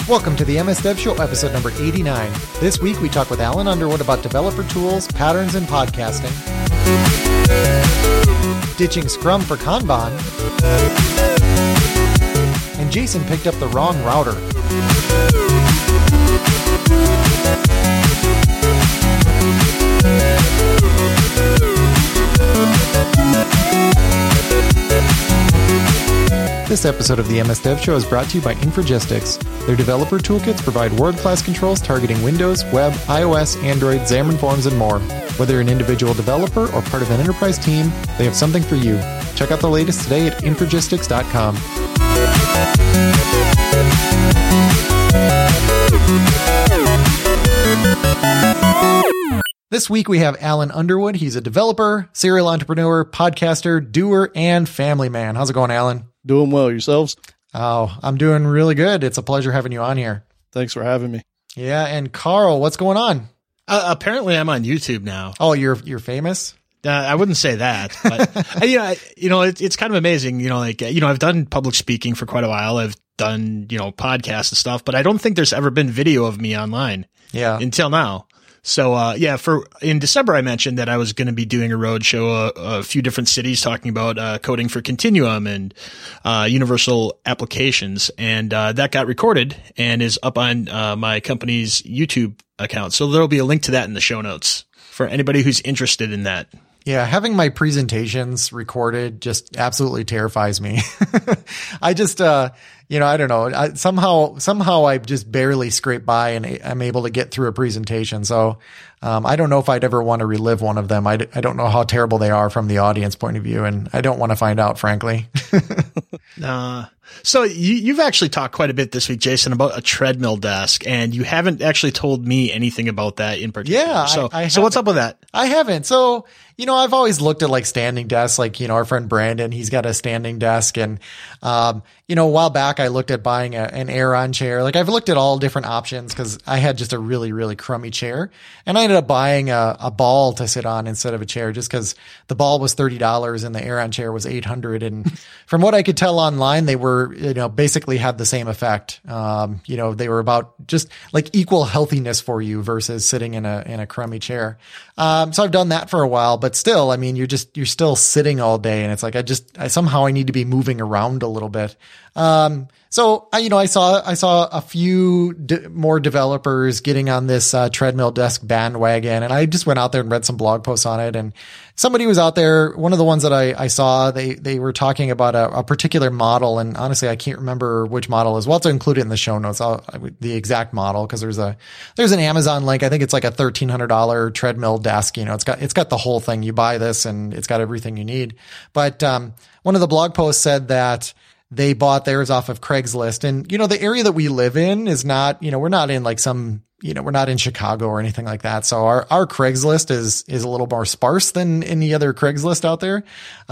Welcome to the MS Dev Show, episode number 89. This week we talk with Alan Underwood about developer tools, patterns in podcasting, ditching Scrum for Kanban, and Jason picked up the wrong router. This episode of the MS Dev Show is brought to you by Infragistics. Their developer toolkits provide world-class controls targeting Windows, web, iOS, Android, Xamarin Forms, and more. Whether you're an individual developer or part of an enterprise team, they have something for you. Check out the latest today at Infragistics.com. This week we have Alan Underwood. He's a developer, serial entrepreneur, podcaster, doer, and family man. How's it going, Alan? Doing well. Yourselves? Oh, I'm doing really good. It's a pleasure having you on here. Thanks for having me. Yeah, and Carl, what's going on? Apparently I'm on YouTube now. Oh, you're famous? I wouldn't say that, but it's kind of amazing. I've done public speaking for quite a while. I've done, podcasts and stuff, but I don't think there's ever been video of me online. Yeah. Until now. So, in December, I mentioned that I was going to be doing a road show, a few different cities talking about, coding for Continuum and, universal applications. And, that got recorded and is up on, my company's YouTube account. So there'll be a link to that in the show notes for anybody who's interested in that. Yeah, having my presentations recorded just absolutely terrifies me. I just, I don't know. Somehow I just barely scrape by and I'm able to get through a presentation. So, I don't know if I'd ever want to relive one of them. I don't know how terrible they are from the audience point of view, and I don't want to find out, frankly. So you've actually talked quite a bit this week, Jason, about a treadmill desk, and you haven't actually told me anything about that in particular. Yeah. So what's up with that? I haven't. So, I've always looked at like standing desks, like, our friend Brandon, he's got a standing desk. And, a while back I looked at buying an Aeron chair. Like I've looked at all different options because I had just a really, really crummy chair, and I ended up buying a ball to sit on instead of a chair just because the ball was $30 and the Aeron chair was $800. And from what I could tell online, they were, basically had the same effect. They were about just like equal healthiness for you versus sitting in a crummy chair. So I've done that for a while, but still, I mean, you're still sitting all day, and it's like, somehow I need to be moving around a little bit. So I saw a few more developers getting on this treadmill desk bandwagon, and I just went out there and read some blog posts on it. And somebody was out there. One of the ones that I saw, they were talking about a particular model, and honestly, I can't remember which model is. We'll have to include it in the show notes, the exact model, because there's an Amazon link. I think it's like a $1,300 treadmill desk. It's got the whole thing. You buy this, and it's got everything you need. But one of the blog posts said that they bought theirs off of Craigslist. And, the area that we live in is not, we're not in like we're not in Chicago or anything like that. So our Craigslist is a little more sparse than any other Craigslist out there.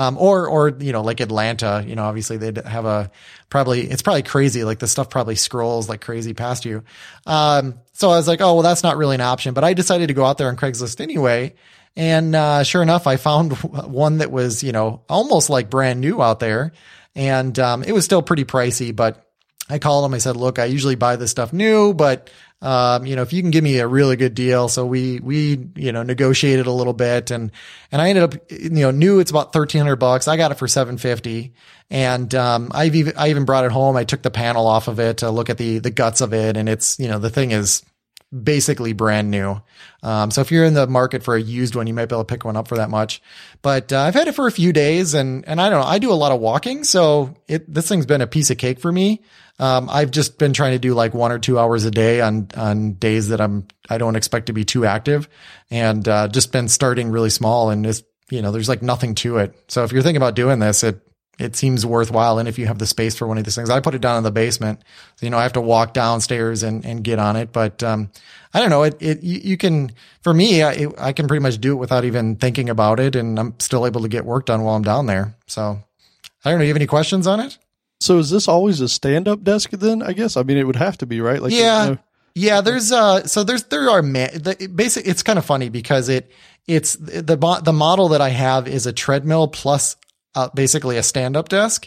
Or like Atlanta, obviously they'd have it's probably crazy. Like the stuff probably scrolls like crazy past you. So I was like, oh, well, that's not really an option, but I decided to go out there on Craigslist anyway. And, sure enough, I found one that was, almost like brand new out there. And, it was still pretty pricey, but I called them. I said, look, I usually buy this stuff new, but, if you can give me a really good deal. So we negotiated a little bit, and I ended up, new it's about $1,300. I got it for $750. And, I even brought it home. I took the panel off of it to look at the guts of it. And it's, the thing is basically brand new. So if you're in the market for a used one, you might be able to pick one up for that much. But I've had it for a few days, and I don't know, I do a lot of walking, so this thing's been a piece of cake for me. I've just been trying to do like 1 or 2 hours a day on days that I don't expect to be too active, and just been starting really small, and it's, there's like nothing to it. So if you're thinking about doing this, it seems worthwhile. And if you have the space for one of these things, I put it down in the basement. So, I have to walk downstairs and get on it. But, I don't know. You can, for me, I can pretty much do it without even thinking about it. And I'm still able to get work done while I'm down there. So I don't know. You have any questions on it? So is this always a stand-up desk then? I guess. I mean, it would have to be, right? Like, yeah. Yeah. Basically, it's kind of funny because it's the model that I have is a treadmill plus basically a stand-up desk.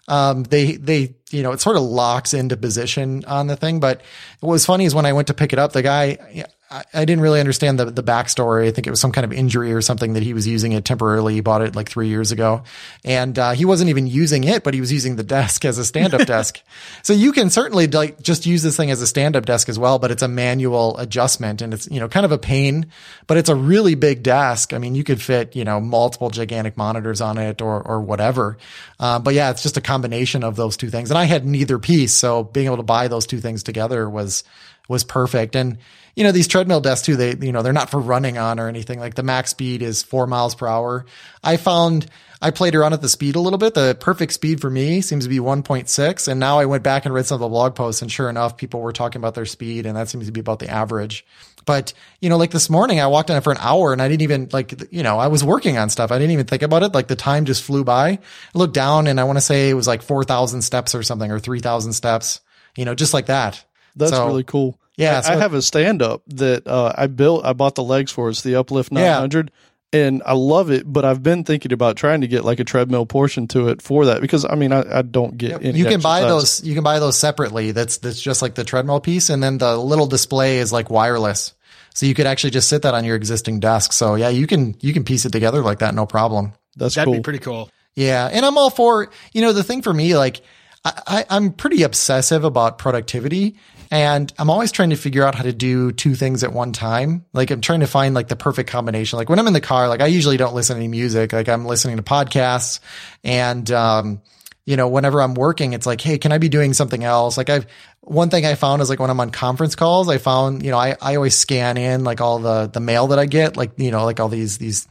they, it sort of locks into position on the thing. But what was funny is when I went to pick it up, the guy, I didn't really understand the backstory. I think it was some kind of injury or something that he was using it temporarily. He bought it like 3 years ago, and he wasn't even using it, but he was using the desk as a stand-up desk. So you can certainly like just use this thing as a stand-up desk as well, but it's a manual adjustment, and it's, kind of a pain, but it's a really big desk. I mean, you could fit, multiple gigantic monitors on it or whatever. But yeah, it's just a combination of those two things. And I had neither piece. So being able to buy those two things together was perfect. And, these treadmill desks too, they're not for running on or anything. Like the max speed is 4 miles per hour. I played around at the speed a little bit. The perfect speed for me seems to be 1.6. And now I went back and read some of the blog posts, and sure enough, people were talking about their speed, and that seems to be about the average. But, like this morning, I walked on it for an hour and I didn't even I was working on stuff. I didn't even think about it. Like the time just flew by. I looked down and I want to say it was like 4,000 steps or something, or 3,000 steps, just like that. That's really cool. Yeah. I have a stand up that I bought the legs for. It's the Uplift 900. Yeah. And I love it, but I've been thinking about trying to get like a treadmill portion to it for that, because I mean, I don't get any. You can buy those separately. That's just like the treadmill piece. And then the little display is like wireless. So you could actually just sit that on your existing desk. So yeah, you can piece it together like that. No problem. That'd be pretty cool. Yeah. And I'm all for, the thing for me, like I'm pretty obsessive about productivity, and I'm always trying to figure out how to do two things at one time. Like I'm trying to find like the perfect combination. Like when I'm in the car, like I usually don't listen to any music. Like I'm listening to podcasts, and, whenever I'm working, it's like, hey, can I be doing something else? Like one thing I found is like when I'm on conference calls, I found, I always scan in like all the mail that I get, like, like all these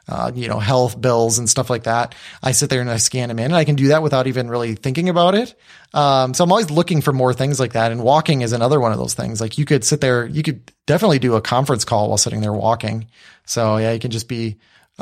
health bills and stuff like that. I sit there and I scan them in, and I can do that without even really thinking about it. So I'm always looking for more things like that. And walking is another one of those things. Like you could sit there, you could definitely do a conference call while sitting there walking. So yeah, you can just be,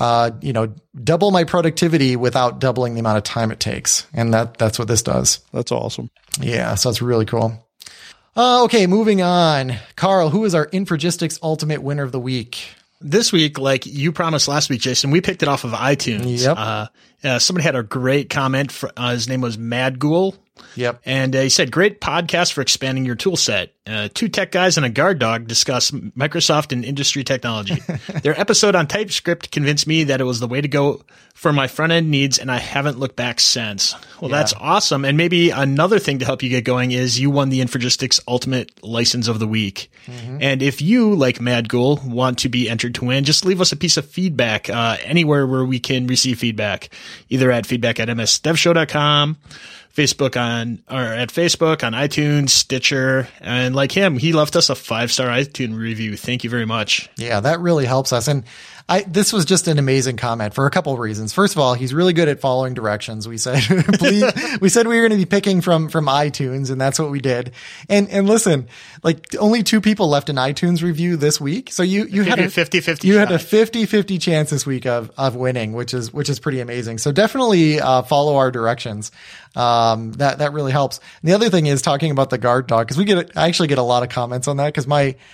double my productivity without doubling the amount of time it takes. And that's what this does. That's awesome. Yeah. So it's really cool. Okay. Moving on. Carl, who is our Infragistics Ultimate Winner of the Week? This week, like you promised last week, Jason, we picked it off of iTunes. Yep. Somebody had a great comment. His name was Mad Ghoul. Yep. And he said, great podcast for expanding your tool set. Two tech guys and a guard dog discuss Microsoft and industry technology. Their episode on TypeScript convinced me that it was the way to go for my front end needs, and I haven't looked back since. Well, That's awesome. And maybe another thing to help you get going is you won the Infragistics Ultimate License of the Week. Mm-hmm. And if you, like Mad Ghoul, want to be entered to win, just leave us a piece of feedback anywhere where we can receive feedback, either at feedback@msdevshow.com, Facebook on iTunes, Stitcher, and like him, he left us a 5-star iTunes review. Thank you very much. Yeah, that really helps us. And this was just an amazing comment for a couple of reasons. First of all, he's really good at following directions. We said, we said we were going to be picking from iTunes, and that's what we did. And listen, like only 2 people left an iTunes review this week. So you had a 50-50 you had a 50-50 chance this week of winning, which is pretty amazing. So definitely, follow our directions. That really helps. And the other thing is talking about the guard dog, because I actually get a lot of comments on that, because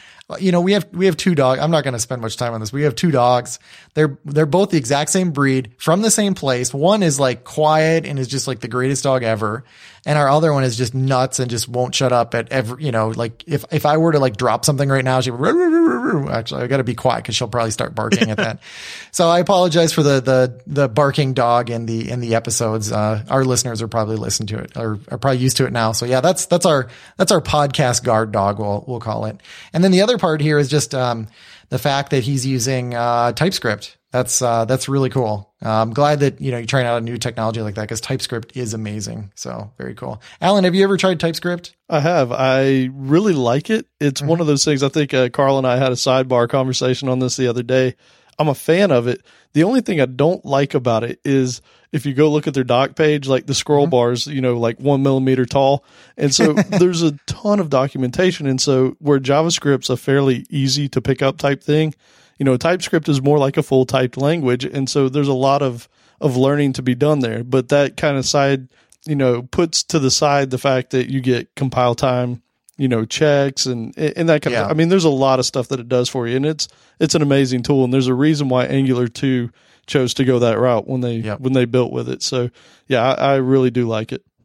we have 2 dogs. I'm not going to spend much time on this. We have 2 dogs. They're both the exact same breed from the same place. One is like quiet and is just like the greatest dog ever. And our other one is just nuts and just won't shut up at every, like if I were to like drop something right now, actually I got to be quiet because she'll probably start barking at that. So I apologize for the barking dog in the episodes. Our listeners are probably listening to it or are probably used to it now. So yeah, that's our podcast guard dog. We'll call it. And then the other part here is just, the fact that he's using, TypeScript. That's really cool. I'm glad that, you're trying out a new technology like that, because TypeScript is amazing. So very cool. Alan, have you ever tried TypeScript? I have. I really like it. It's one of those things. I think Carl and I had a sidebar conversation on this the other day. I'm a fan of it. The only thing I don't like about it is if you go look at their doc page, like the scroll bars, like 1 millimeter tall. And so there's a ton of documentation. And so where JavaScript's a fairly easy to pick up type thing, TypeScript is more like a full typed language. And so there's a lot of learning to be done there. But that kind of side, puts to the side the fact that you get compile time, checks and that kind of, I mean, there's a lot of stuff that it does for you, and it's an amazing tool. And there's a reason why Angular 2 chose to go that route when they built with it. So yeah, I really do like it.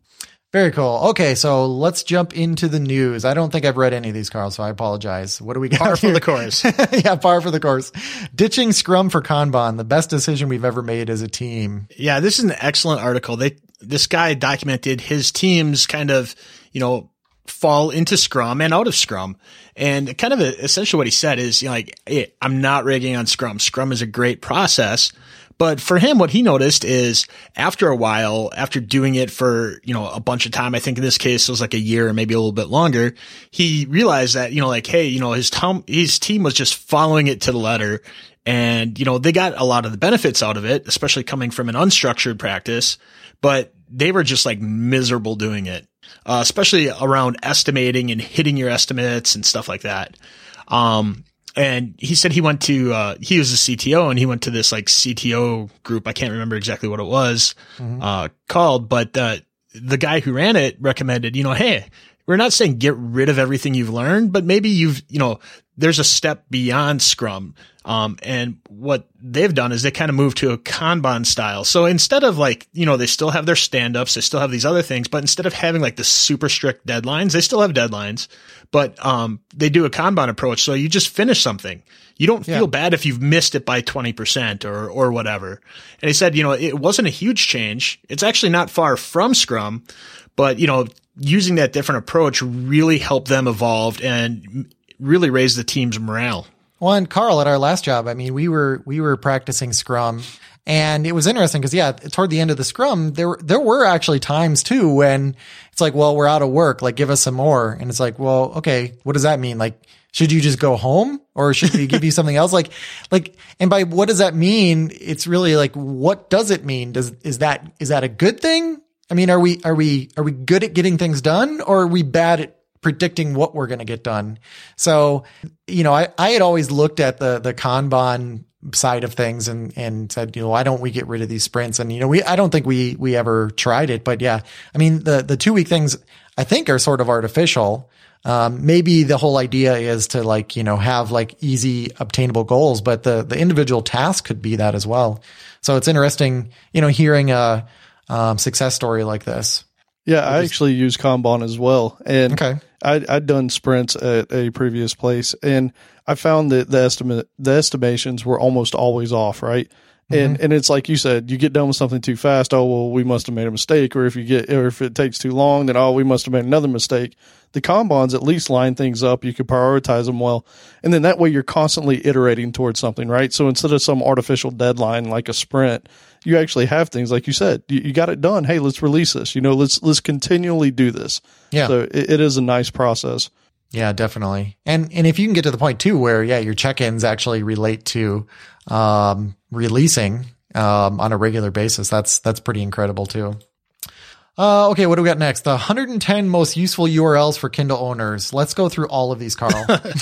Very cool. Okay, so let's jump into the news. I don't think I've read any of these, Carl, so I apologize. What do we got Par for here? the course. Yeah, par for the course. Ditching Scrum for Kanban, the best decision we've ever made as a team. Yeah, this is an excellent article. This guy documented his teams kind of, fall into Scrum and out of Scrum. And kind of essentially what he said is, hey, I'm not ragging on Scrum. Scrum is a great process. But for him, what he noticed is after a while, after doing it for, a bunch of time, I think in this case it was like a year or maybe a little bit longer, he realized that, hey, his team was just following it to the letter. And, they got a lot of the benefits out of it, especially coming from an unstructured practice, but they were just like miserable doing it, especially around estimating and hitting your estimates and stuff like that. And he said he went to, he was a CTO and he went to this like CTO group. I can't remember exactly what it was, called, but, the guy who ran it recommended, hey, we're not saying get rid of everything you've learned, but maybe there's a step beyond Scrum. And what they've done is they kind of moved to a Kanban style. So instead of they still have their stand-ups, they still have these other things, but instead of having like the super strict deadlines, they still have deadlines, but, they do a Kanban approach. So you just finish something. You don't feel bad if you've missed it by 20% or whatever. And he said, it wasn't a huge change. It's actually not far from Scrum, but, using that different approach really helped them evolve and really raise the team's morale. Well, and Carl, at our last job, I mean, we were practicing Scrum, and it was interesting because, toward the end of the Scrum, there were actually times too when it's like, well, we're out of work, like give us some more. And it's like, well, okay, what does that mean? Like, should you just go home or should we give you something else? Like, and by what does that mean? It's really like, what does it mean? Is that a good thing? I mean, are we good at getting things done, or are we bad at predicting what we're going to get done? So, I had always looked at the Kanban side of things and said, why don't we get rid of these sprints? And, I don't think we ever tried it, but yeah, I mean, the 2-week things I think are sort of artificial. Maybe the whole idea is to have easy obtainable goals, but the individual task could be that as well. So it's interesting, hearing a success story like this. Yeah, I actually use Kanban as well. And Okay. I'd done sprints at a previous place, and I found that the estimations were almost always off, right? And it's like you said, you get done with something too fast. Oh, well, we must have made a mistake. Or if it takes too long, then, we must have made another mistake. The Kanbans at least line things up. You can prioritize them well. And then that way you're constantly iterating towards something, right? So instead of some artificial deadline like a sprint, you actually have things like you said, you got it done. Hey, let's release this, let's continually do this. Yeah. So it is a nice process. Yeah, definitely. And if you can get to the point too, where, your check-ins actually relate to, releasing, on a regular basis, that's pretty incredible too. Okay, what do we got next? The 110 most useful URLs for Kindle owners. Let's go through all of these, Carl.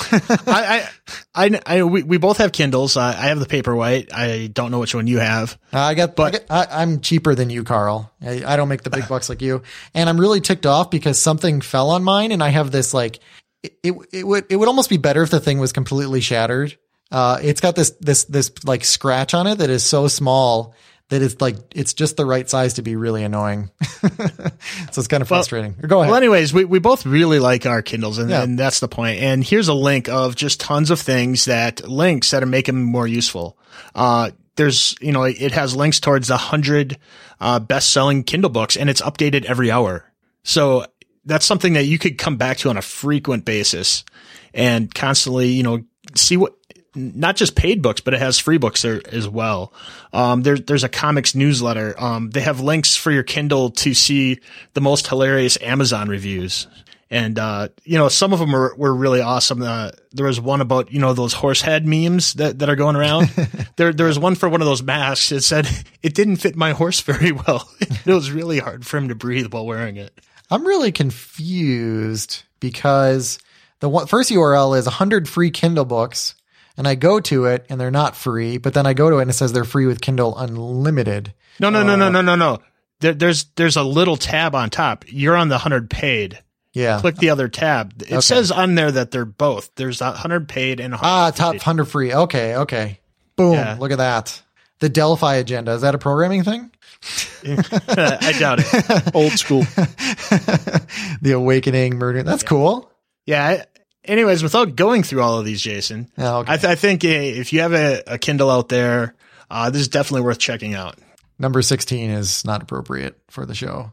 We both have Kindles. I have the Paperwhite. I don't know which one you have. I'm cheaper than you, Carl. I don't make the big bucks like you. And I'm really ticked off because something fell on mine, and I have this it would almost be better if the thing was completely shattered. It's got this scratch on it that is so small that it's just the right size to be really annoying. So it's kind of frustrating. Go ahead. Well, anyways, we both really like our Kindles, and that's the point. And here's a link of just tons of things that are making them more useful. There's, it has links towards 100 best-selling Kindle books, and it's updated every hour. So that's something that you could come back to on a frequent basis and constantly, see what, not just paid books, but it has free books there as well. There's a comics newsletter. They have links for your Kindle to see the most hilarious Amazon reviews. And, some of them were really awesome. There was one about, those horse head memes that are going around. There was one for one of those masks. It said, it didn't fit my horse very well. It was really hard for him to breathe while wearing it. I'm really confused because the first URL is 100 free Kindle books. And I go to it and they're not free, but then I go to it and it says they're free with Kindle Unlimited. No. There's a little tab on top. You're on the 100 paid. Yeah. Click the other tab. It says on there that they're both. There's 100 paid and 100 top paid. 100 free. Okay. Boom. Yeah. Look at that. the Delphi agenda. Is that a programming thing? I doubt it. Old school. The Awakening murder. That's cool. Yeah. Anyways, without going through all of these, Jason, Oh, okay. I think if you have a Kindle out there, this is definitely worth checking out. Number 16 is not appropriate for the show.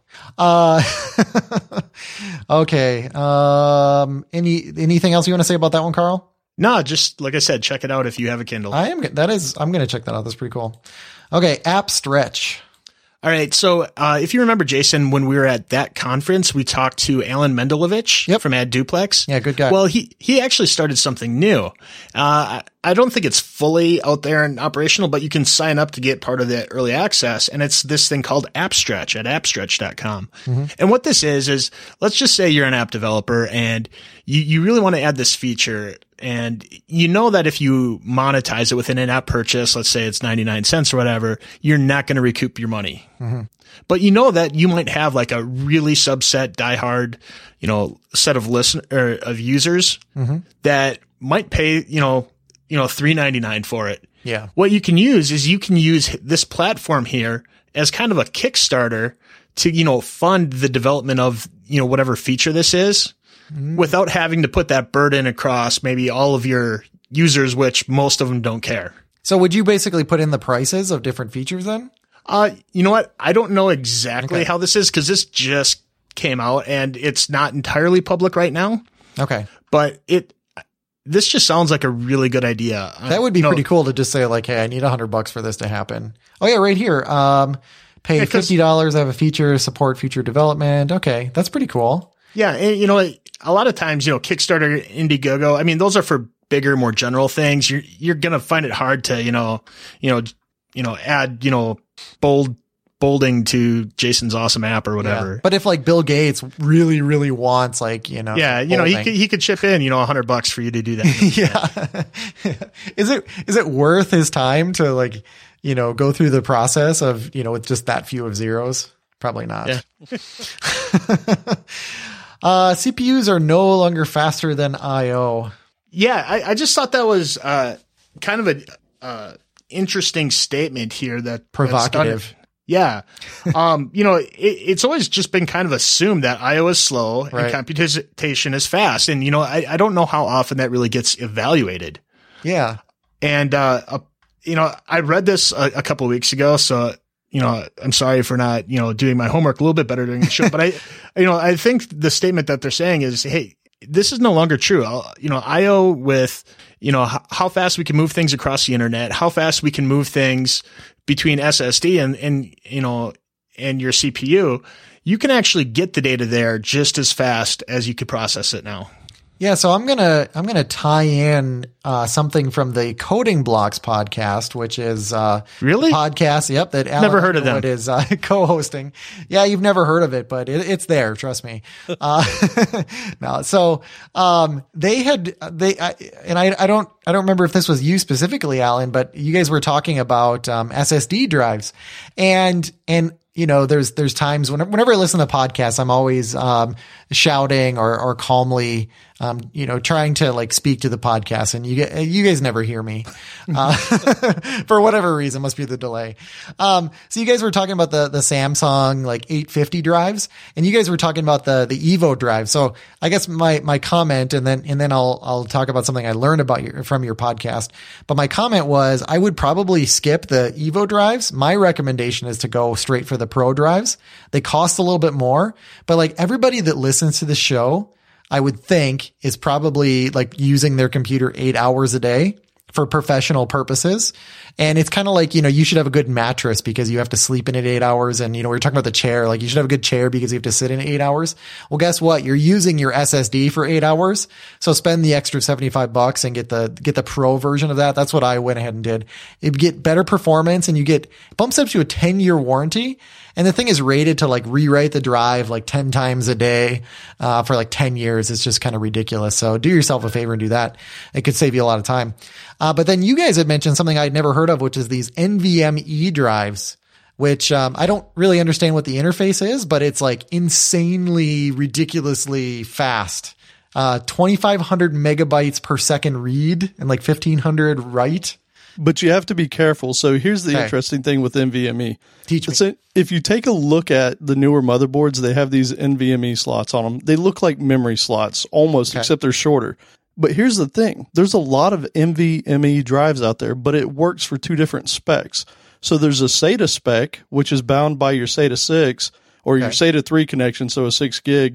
Okay. Anything else you want to say about that one, Carl? No, just like I said, check it out if you have a Kindle. I'm going to check that out. That's pretty cool. Okay. App Stretch. All right. So if you remember, Jason, when we were at that conference, we talked to Alan Mendelovich from AdDuplex. Yeah, good guy. Well, he actually started something new. I don't think it's fully out there and operational, but you can sign up to get part of the early access. And it's this thing called AppStretch at appstretch.com. Mm-hmm. And what this is let's just say you're an app developer and you really want to add this feature. And you know that if you monetize it with an in-app purchase, let's say it's 99 cents or whatever, you're not going to recoup your money. Mm-hmm. But you know that you might have like a really subset, diehard, set of of users that might pay, $3.99 for it. Yeah. What you can use is this platform here as kind of a Kickstarter to, fund the development of, whatever feature this is. Without having to put that burden across maybe all of your users, which most of them don't care. So would you basically put in the prices of different features then? You know what? I don't know exactly how this is because this just came out and it's not entirely public right now. Okay. But this just sounds like a really good idea. That would be pretty cool to just say like, hey, I need $100 for this to happen. Oh yeah, right here. Pay $50. I have a feature, support future development. Okay. That's pretty cool. Yeah. And a lot of times, Kickstarter, Indiegogo, I mean, those are for bigger, more general things. You're going to find it hard to, add, bolding to Jason's awesome app or whatever. Yeah. But if like Bill Gates really, really wants like, he could chip in, $100 for you to do that. Yeah. Is it worth his time to like, go through the process of, with just that few of zeros? Probably not. Yeah. CPUs are no longer faster than IO. Yeah, I just thought that was kind of a interesting statement here. That provocative. Yeah. It's always just been kind of assumed that IO is slow and computation is fast. And, I don't know how often that really gets evaluated. Yeah. And, I read this a couple of weeks ago. So, I'm sorry for not, doing my homework a little bit better during the show, but I think the statement that they're saying is, hey, this is no longer true. IO with, how fast we can move things across the internet, how fast we can move things between SSD and your CPU, you can actually get the data there just as fast as you could process it now. Yeah, so I'm gonna tie in something from the Coding Blocks podcast, which is really a podcast. Yep, that Alan never heard of them. Is co-hosting. Yeah, you've never heard of it, but it's there. Trust me. No, so I don't remember if this was you specifically, Alan, but you guys were talking about SSD drives, and there's times whenever I listen to podcasts, I'm always shouting or calmly, trying to like speak to the podcast, and you guys never hear me for whatever reason. Must be the delay. So you guys were talking about the Samsung like 850 drives, and you guys were talking about the Evo drive. So I guess my comment, and then I'll talk about something I learned from your podcast. But my comment was I would probably skip the Evo drives. My recommendation is to go straight for the Pro drives. They cost a little bit more, but like everybody that listens to the show, I would think is probably like using their computer 8 hours a day for professional purposes. And it's kind of like, you should have a good mattress because you have to sleep in it 8 hours. And, we were talking about the chair, like you should have a good chair because you have to sit in 8 hours. Well, guess what? You're using your SSD for 8 hours. So spend the extra $75 and get the Pro version of that. That's what I went ahead and did. You get better performance and you get bumps up to a 10-year warranty. And the thing is rated to like rewrite the drive like 10 times a day, for like 10 years. It's just kind of ridiculous. So do yourself a favor and do that. It could save you a lot of time. But then you guys had mentioned something I'd never heard of, which is these NVMe drives, which, I don't really understand what the interface is, but it's like insanely, ridiculously fast. 2,500 megabytes per second read and like 1,500 write. But you have to be careful. So here's the Okay. interesting thing with NVMe. Teach me. So if you take a look at the newer motherboards, they have these NVMe slots on them. They look like memory slots almost, Okay. except they're shorter. But here's the thing. There's a lot of NVMe drives out there, but it works for two different specs. So there's a SATA spec, which is bound by your SATA 6 or your Okay. SATA 3 connection, so a 6 gig,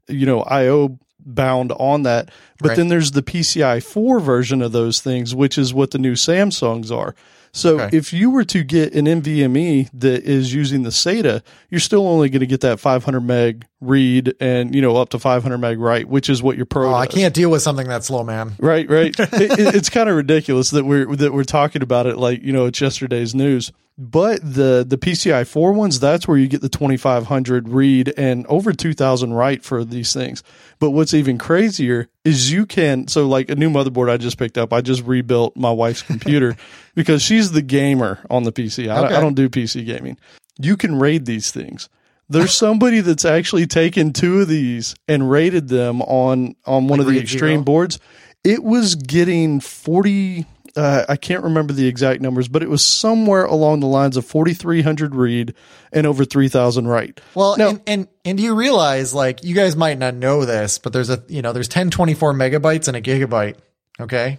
IO bound on that. But Right. then there's the PCI 4 version of those things, which is what the new Samsungs are. So Okay. if you were to get an NVMe that is using the SATA, you're still only going to get that 500 meg read and, up to 500 meg write, which is what your Pro Oh, I does. can't deal with something that slow, man. Right. It's kind of ridiculous that we're talking about it like, it's yesterday's news. But the PCI 4 ones, that's where you get the 2500 read and over 2000 write for these things. But what's even crazier is so like a new motherboard I just picked up, I just rebuilt my wife's computer because she's the gamer on the PC. Okay. I don't do PC gaming. You can raid these things. There's somebody that's actually taken two of these and rated them on one of the RAID extreme 0? boards. It was getting 40. I can't remember the exact numbers, but it was somewhere along the lines of 4,300 read and over 3,000 write. Well, Now- and do you realize, like, you guys might not know this, but there's there's 1024 megabytes and a gigabyte. Okay.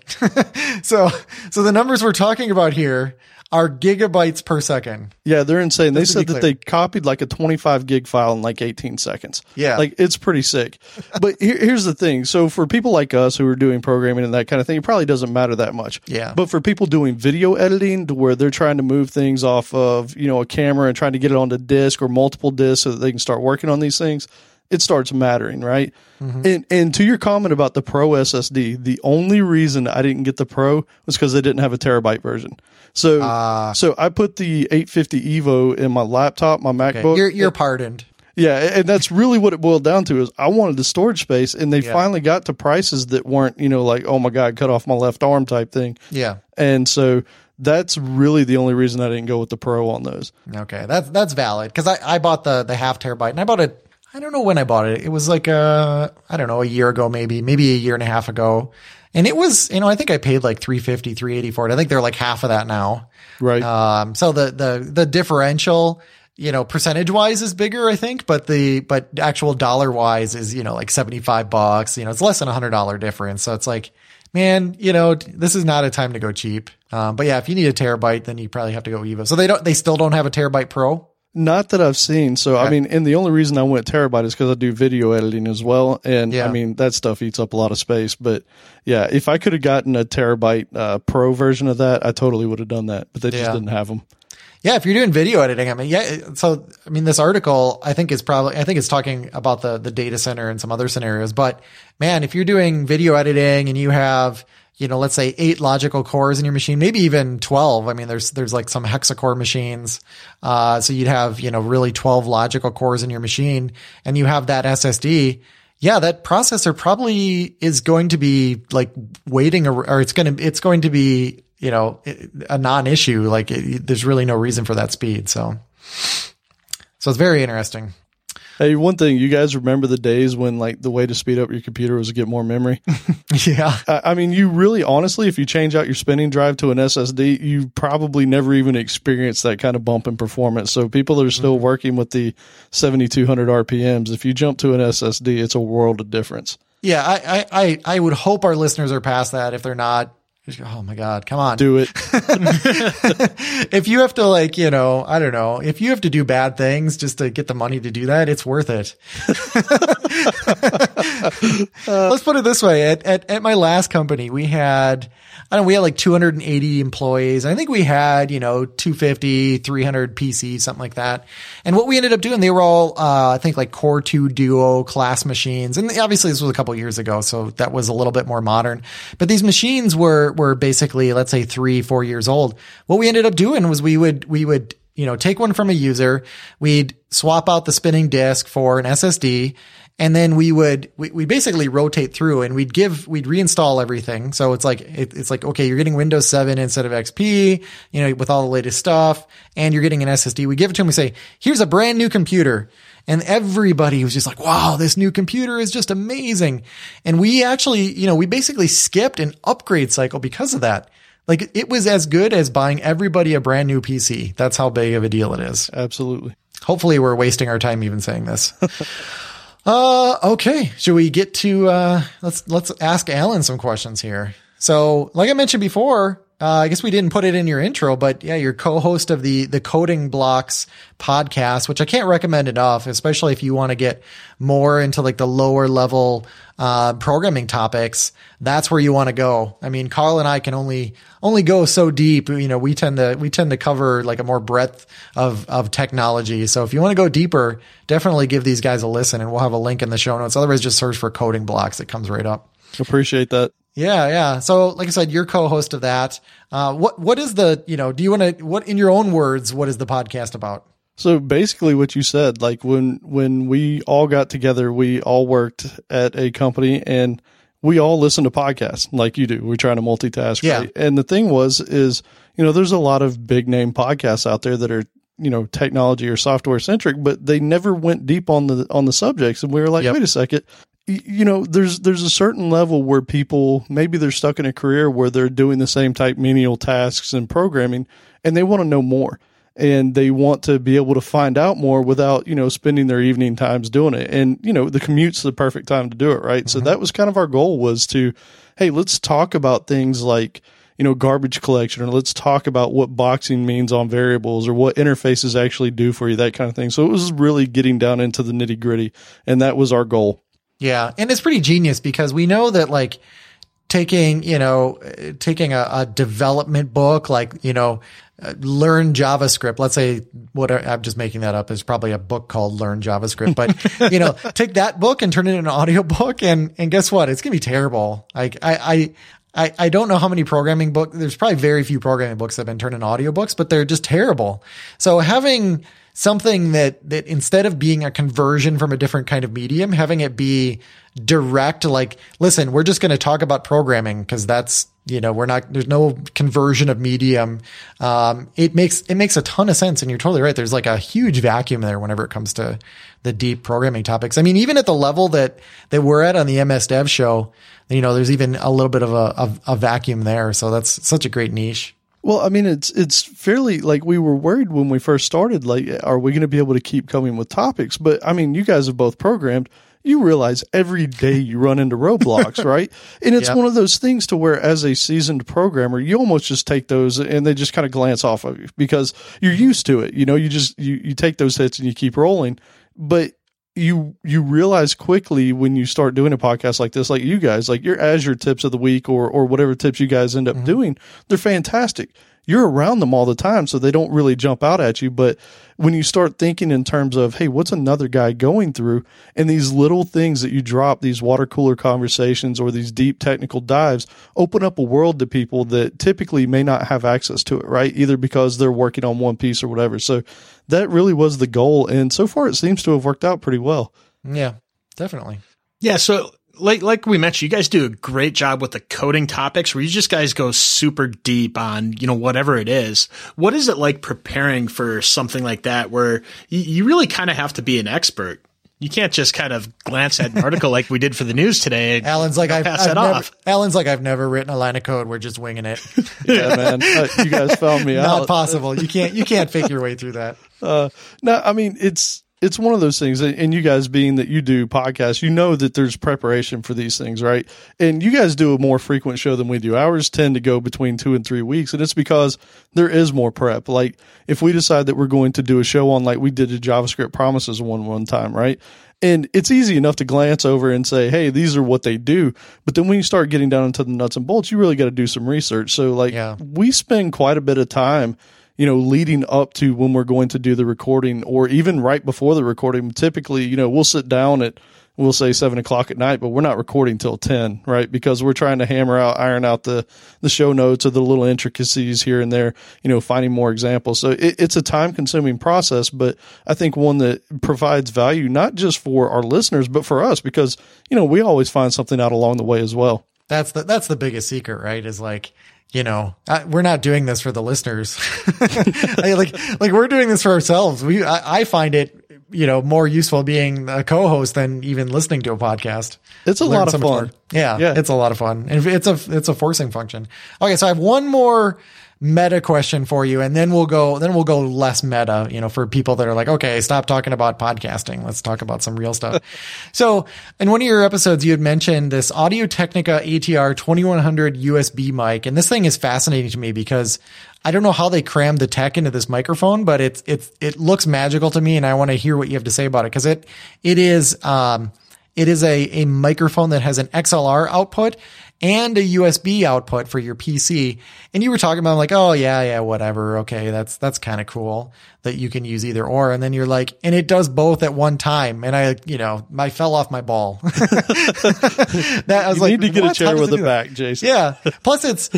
so the numbers we're talking about here are gigabytes per second. Yeah, they're insane. They Just to be said that clear. they copied like a 25 gig file in like 18 seconds. Yeah. Like it's pretty sick. But here's the thing. So for people like us who are doing programming and that kind of thing, it probably doesn't matter that much. Yeah. But for people doing video editing to where they're trying to move things off of, a camera and trying to get it onto disk or multiple disks so that they can start working on these things, it starts mattering, right? Mm-hmm. And to your comment about the Pro SSD, the only reason I didn't get the Pro was because they didn't have a terabyte version. So I put the 850 Evo in my laptop, my Okay. MacBook. You're pardoned. Yeah, and that's really what it boiled down to is I wanted the storage space, and they Yeah. finally got to prices that weren't, like, oh my God, cut off my left arm type thing. Yeah. And so that's really the only reason I didn't go with the Pro on those. Okay. That's valid. Cause I bought the half terabyte and I bought it. I don't know when I bought it. It was like, I don't know, a year ago, maybe a year and a half ago. And it was, I think I paid like $350, $380 for it. I think they're like half of that now. Right. So the differential, percentage wise is bigger, I think, but actual dollar wise is, like $75. It's less than $100 difference. So it's like, man, this is not a time to go cheap. But yeah, if you need a terabyte, then you probably have to go Evo. So they still don't have a terabyte Pro. Not that I've seen. So, I mean, and the only reason I went terabyte is because I do video editing as well. And Yeah. I mean, that stuff eats up a lot of space. But yeah, if I could have gotten a terabyte Pro version of that, I totally would have done that. But they just Yeah. didn't have them. Yeah, if you're doing video editing, So, this article, I think it's talking about the data center and some other scenarios. But man, if you're doing video editing and you have, let's say 8 logical cores in your machine, maybe even 12. There's like some hexacore machines. So you'd have, really 12 logical cores in your machine and you have that SSD. Yeah, that processor probably is going to be like waiting or it's going to be, a non-issue. Like there's really no reason for that speed. So it's very interesting. Hey, one thing, you guys remember the days when like the way to speed up your computer was to get more memory? Yeah. I mean, you really, honestly, if you change out your spinning drive to an SSD, you probably never even experienced that kind of bump in performance. So people that are still working with the 7,200 RPMs, if you jump to an SSD, it's a world of difference. Yeah. I would hope our listeners are past that. If they're not, oh my God, come on. Do it. If you have to I don't know, if you have to do bad things just to get the money to do that, it's worth it. Let's put it this way. At my last company, we had like 280 employees. I think we had, 250, 300 PCs, something like that. And what we ended up doing, they were all, I think like Core 2 Duo class machines. And obviously this was a couple of years ago, so that was a little bit more modern. But these machines were basically, let's say 3-4 years old. What we ended up doing was we would, take one from a user. We'd swap out the spinning disk for an SSD. And then we basically rotate through and we'd reinstall everything. So it's like, okay, you're getting Windows 7 instead of XP, with all the latest stuff, and you're getting an SSD. We give it to them. We say, here's a brand new computer. And everybody was just like, wow, this new computer is just amazing. And we actually, we basically skipped an upgrade cycle because of that. Like it was as good as buying everybody a brand new PC. That's how big of a deal it is. Absolutely. Hopefully we're wasting our time even saying this. Okay. Should we get to, let's ask Alan some questions here. So like I mentioned before, I guess we didn't put it in your intro, but yeah, you're co-host of the Coding Blocks podcast, which I can't recommend enough, especially if you want to get more into like the lower level, programming topics. That's where you want to go. I mean, Carl and I can only go so deep. You know, we tend to cover like a more breadth of technology. So if you want to go deeper, definitely give these guys a listen, and we'll have a link in the show notes. Otherwise, just search for Coding Blocks. It comes right up. Appreciate that. Yeah. So like I said, you're co-host of that. What is the, do you want to, what in your own words, what is the podcast about? So basically what you said, like when we all got together, we all worked at a company and we all listen to podcasts like you do. We're trying to multitask. Yeah. Right? And the thing is, there's a lot of big name podcasts out there that are, technology or software centric, but they never went deep on the subjects. And we were like, Wait a second. There's a certain level where people, maybe they're stuck in a career where they're doing the same type menial tasks in programming and they want to know more and they want to be able to find out more without, spending their evening times doing it. And, the commute's the perfect time to do it. Right. Mm-hmm. So that was kind of our goal was to, hey, let's talk about things like, garbage collection, or let's talk about what boxing means on variables or what interfaces actually do for you, that kind of thing. So it was really getting down into the nitty gritty, and that was our goal. Yeah. And it's pretty genius because we know that like taking a development book, like, learn JavaScript, let's say I'm just making that up. There's probably a book called Learn JavaScript, but take that book and turn it into an audio book. And guess what? It's going to be terrible. Like I don't know how many programming books, there's probably very few programming books that have been turned into audiobooks, but they're just terrible. So having something that instead of being a conversion from a different kind of medium, having it be direct, like, listen, we're just going to talk about programming because that's, there's no conversion of medium. It makes a ton of sense. And you're totally right. There's like a huge vacuum there whenever it comes to the deep programming topics. I mean, even at the level that we're at on the MS Dev show, there's even a little bit of a vacuum there. So that's such a great niche. Well, I mean, it's fairly, like, we were worried when we first started, like, are we going to be able to keep coming with topics? But I mean, you guys have both programmed. You realize every day you run into roadblocks, right? And it's one of those things to where, as a seasoned programmer, you almost just take those and they just kind of glance off of you because you're used to it. You take those hits and you keep rolling. But you realize quickly when you start doing a podcast like this, like you guys, like your Azure tips of the week or whatever tips you guys end up doing, they're fantastic. You're around them all the time, so they don't really jump out at you. But when you start thinking in terms of, hey, what's another guy going through? And these little things that you drop, these water cooler conversations or these deep technical dives, open up a world to people that typically may not have access to it, right? Either because they're working on one piece or whatever. So that really was the goal. And so far, it seems to have worked out pretty well. Yeah, definitely. Yeah. So like we mentioned, you guys do a great job with the coding topics where you just guys go super deep on, whatever it is. What is it like preparing for something like that where you really kind of have to be an expert? You can't just kind of glance at an article like we did for the news today. Alan's like, I've never written a line of code. We're just winging it. Yeah, man. You guys found me out. Not possible. You can't fake your way through that. No, I mean, it's one of those things, and you guys being that you do podcasts, that there's preparation for these things, right? And you guys do a more frequent show than we do. Ours tend to go between 2 and 3 weeks, and it's because there is more prep. Like if we decide that we're going to do a show on, like we did the JavaScript promises one time, right? And it's easy enough to glance over and say, hey, these are what they do. But then when you start getting down into the nuts and bolts, you really got to do some research. So we spend quite a bit of time leading up to when we're going to do the recording, or even right before the recording. Typically, we'll sit down at, we'll say 7:00 at night, but we're not recording till 10, right? Because we're trying to iron out the show notes or the little intricacies here and there, finding more examples. So it's a time consuming process, but I think one that provides value, not just for our listeners, but for us, because, we always find something out along the way as well. That's the biggest secret, right? Is like, we're not doing this for the listeners. Like we're doing this for ourselves. I find it more useful being a co-host than even listening to a podcast. It's a lot of fun. Yeah, it's a lot of fun. And it's a forcing function. Okay, so I have one more meta question for you, and then we'll go less meta, for people that are like, okay, stop talking about podcasting. Let's talk about some real stuff. So in one of your episodes, you had mentioned this Audio-Technica ATR 2100 USB mic. And this thing is fascinating to me because I don't know how they crammed the tech into this microphone, but it looks magical to me. And I want to hear what you have to say about it. Cause it is a microphone that has an XLR output and a USB output for your PC. And you were talking about like, oh yeah, whatever. Okay. That's kind of cool that you can use either or. And then you're like, and it does both at one time. And I fell off my ball. You need to get a chair with a back, Jason. Yeah. Plus it's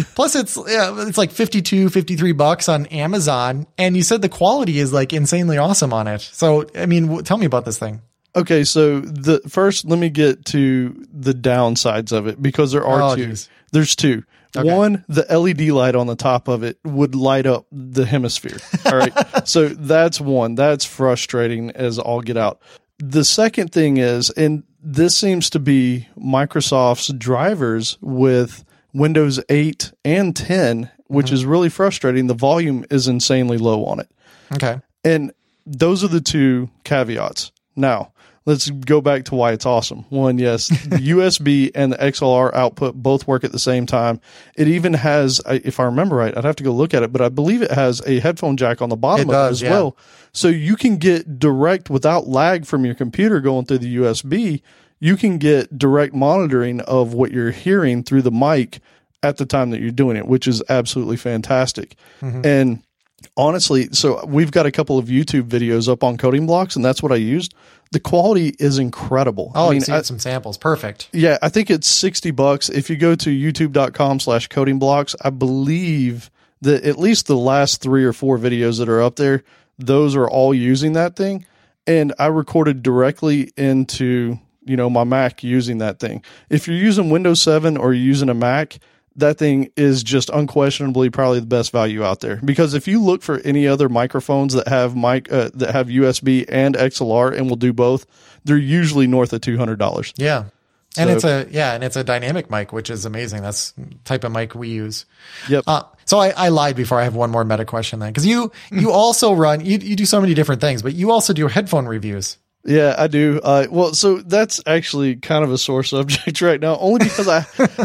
like $52-$53 on Amazon. And you said the quality is like insanely awesome on it. So, I mean, tell me about this thing. Okay, so first, let me get to the downsides of it because there are two. Geez. There's two. Okay. One, the LED light on the top of it would light up the hemisphere. All right, so that's one. That's frustrating as all get out. The second thing is, and this seems to be Microsoft's drivers with Windows 8 and 10, which is really frustrating. The volume is insanely low on it. Okay, and those are the two caveats. Now, let's go back to why it's awesome. One, yes, the USB and the XLR output both work at the same time. It even has, if I remember right, I'd have to go look at it, but I believe it has a headphone jack on the bottom of it as well. So you can get direct, without lag from your computer going through the USB, you can get direct monitoring of what you're hearing through the mic at the time that you're doing it, which is absolutely fantastic. Mm-hmm. And honestly, so we've got a couple of YouTube videos up on Coding Blocks, and that's what I used. The quality is incredible. Oh, I mean, you see some samples. Perfect. Yeah, I think it's $60. If you go to youtube.com/Coding Blocks, I believe that at least the last 3 or 4 videos that are up there, those are all using that thing. And I recorded directly into, my Mac using that thing. If you're using Windows 7 or you're using a Mac, that thing is just unquestionably probably the best value out there. Because if you look for any other microphones that have that have USB and XLR and will do both, they're usually north of $200. Yeah. And it's a dynamic mic, which is amazing. That's the type of mic we use. Yep. So I lied before. I have one more meta question then. Cause you also run, you do so many different things, but you also do headphone reviews. Yeah, I do. Well, so that's actually kind of a sore subject right now, only because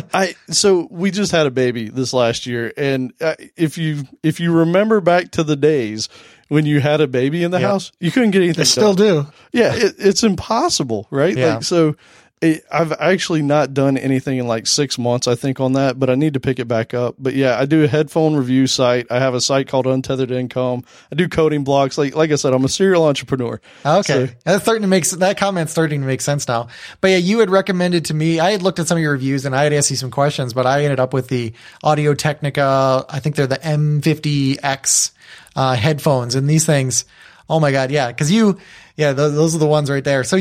so we just had a baby this last year. And if you remember back to the days when you had a baby in the house, you couldn't get anything done. Still do. Yeah. It's impossible. Right. Yeah. I've actually not done anything in like 6 months, I think, on that, but I need to pick it back up. But yeah, I do a headphone review site. I have a site called Untethered Income. I do Coding Blocks. Like I said, I'm a serial entrepreneur. Okay. So, that comment's starting to make sense now. But yeah, you had recommended to me, I had looked at some of your reviews and I had asked you some questions, but I ended up with the Audio-Technica, I think they're the M50X headphones, and these things, oh my God. Yeah. Cause those are the ones right there. So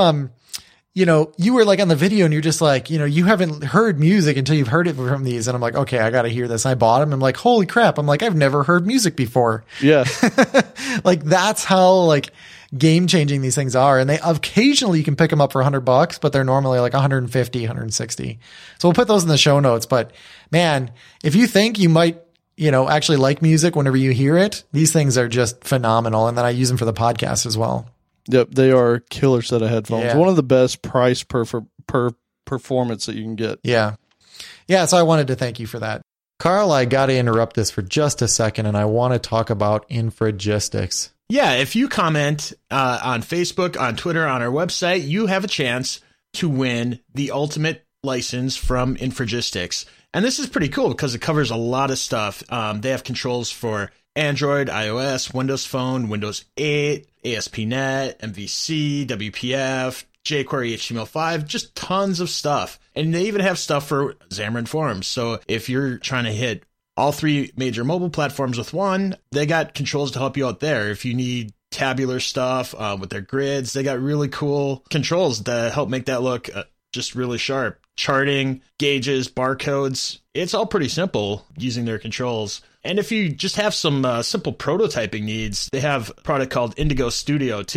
you were like on the video and you're just like, you haven't heard music until you've heard it from these. And I'm like, okay, I got to hear this. And I bought them. I'm like, holy crap. I'm like, I've never heard music before. Yeah. Like that's how like game changing these things are. And they occasionally you can pick them up for $100, but they're normally like 150, 160. So we'll put those in the show notes. But man, if you think you might, actually like music whenever you hear it, these things are just phenomenal. And then I use them for the podcast as well. Yep, they are a killer set of headphones. Yeah. One of the best price per performance that you can get. Yeah. Yeah, so I wanted to thank you for that. Carl, I got to interrupt this for just a second, and I want to talk about Infragistics. Yeah, if you comment on Facebook, on Twitter, on our website, you have a chance to win the ultimate license from Infragistics. And this is pretty cool because it covers a lot of stuff. They have controls for Android, iOS, Windows Phone, Windows 8, ASP.NET, MVC, WPF, jQuery, HTML5, just tons of stuff. And they even have stuff for Xamarin Forms. So if you're trying to hit all 3 major mobile platforms with one, they got controls to help you out there. If you need tabular stuff with their grids, they got really cool controls to help make that look just really sharp. Charting, gauges, barcodes, it's all pretty simple using their controls. And if you just have some simple prototyping needs, they have a product called Indigo Studio too.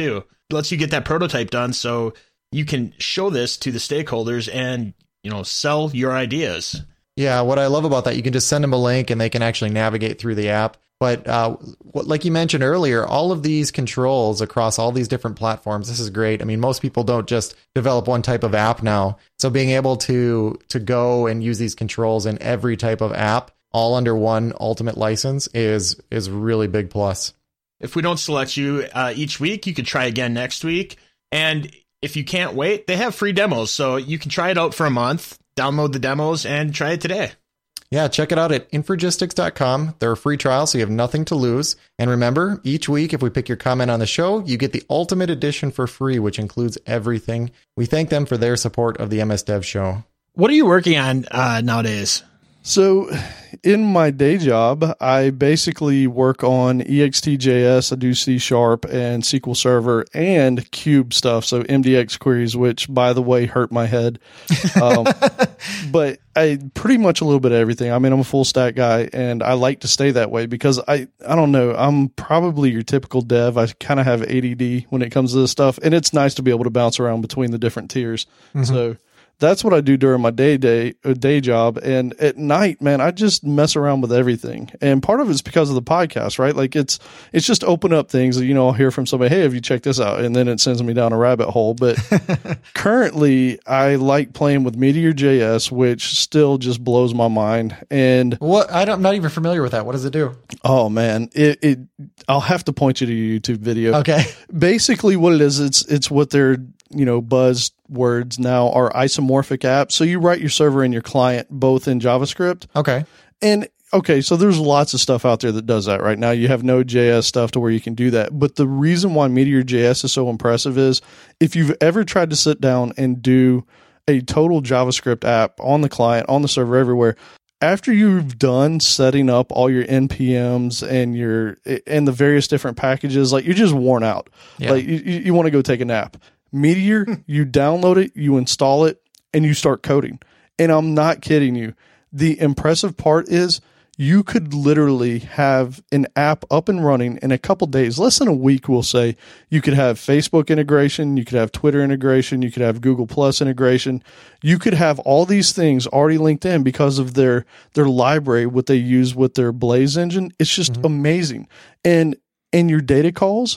lets you get that prototype done so you can show this to the stakeholders and, sell your ideas. Yeah, what I love about that, you can just send them a link and they can actually navigate through the app. But like you mentioned earlier, all of these controls across all these different platforms, this is great. I mean, most people don't just develop one type of app now. So being able to go and use these controls in every type of app, all under one ultimate license, is really big plus. If we don't select you each week, you could try again next week. And if you can't wait, they have free demos. So you can try it out for a month, download the demos, and try it today. Yeah, check it out at Infragistics.com. They're a free trial, so you have nothing to lose. And remember, each week, if we pick your comment on the show, you get the Ultimate Edition for free, which includes everything. We thank them for their support of the MS Dev Show. What are you working on nowadays? So in my day job, I basically work on EXT.js, I do C# and SQL Server and Cube stuff. So MDX queries, which by the way, hurt my head. But I pretty much a little bit of everything. I mean, I'm a full stack guy and I like to stay that way because I don't know, I'm probably your typical dev. I kind of have ADD when it comes to this stuff, and it's nice to be able to bounce around between the different tiers. Mm-hmm. So that's what I do during my day job. And at night, man, I just mess around with everything. And part of it's because of the podcast, right? Like it's just open up things that, I'll hear from somebody, hey, have you checked this out? And then it sends me down a rabbit hole. But currently I like playing with Meteor.js, which still just blows my mind. And I'm not even familiar with that. What does it do? Oh man, I'll have to point you to your YouTube video. Okay. Basically what it is, it's what they're, buzzwords now are isomorphic apps. So you write your server and your client both in JavaScript. Okay. And okay, so there's lots of stuff out there that does that right now. You have Node.js stuff to where you can do that. But the reason why Meteor.js is so impressive is if you've ever tried to sit down and do a total JavaScript app on the client, on the server, everywhere, after you've done setting up all your NPMs and the various different packages, like you're just worn out. Yeah. Like you want to go take a nap. Meteor, you download it, you install it, and you start coding. And I'm not kidding you. The impressive part is you could literally have an app up and running in a couple days, less than a week, we'll say. You could have Facebook integration, you could have Twitter integration, you could have Google Plus integration. You could have all these things already linked in because of their library, what they use with their Blaze engine. It's just amazing. And in your data calls,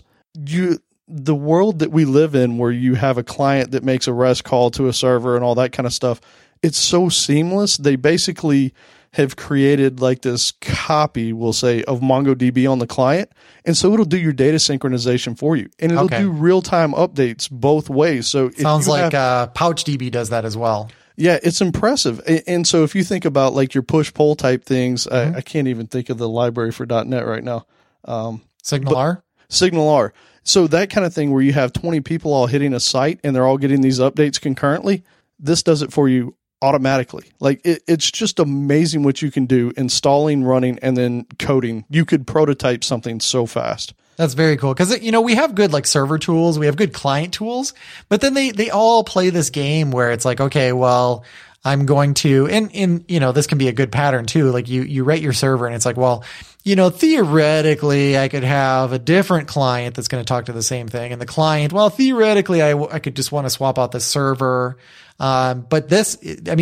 the world that we live in where you have a client that makes a REST call to a server and all that kind of stuff, it's so seamless. They basically have created like this copy, we'll say, of MongoDB on the client. And so it'll do your data synchronization for you. And it'll do real-time updates both ways. So sounds like PouchDB does that as well. Yeah, it's impressive. And so if you think about like your push-pull type things, I can't even think of the library for .NET right now. SignalR? SignalR. So that kind of thing where you have 20 people all hitting a site and they're all getting these updates concurrently, this does it for you automatically. Like it's just amazing what you can do installing, running, and then coding. You could prototype something so fast. That's very cool because, we have good like server tools, we have good client tools, but then they all play this game where it's like, okay, well, I'm going to, and this can be a good pattern too. Like you rate your server and it's like, well, theoretically I could have a different client that's going to talk to the same thing. And the client, well, theoretically I could just want to swap out the server. But this,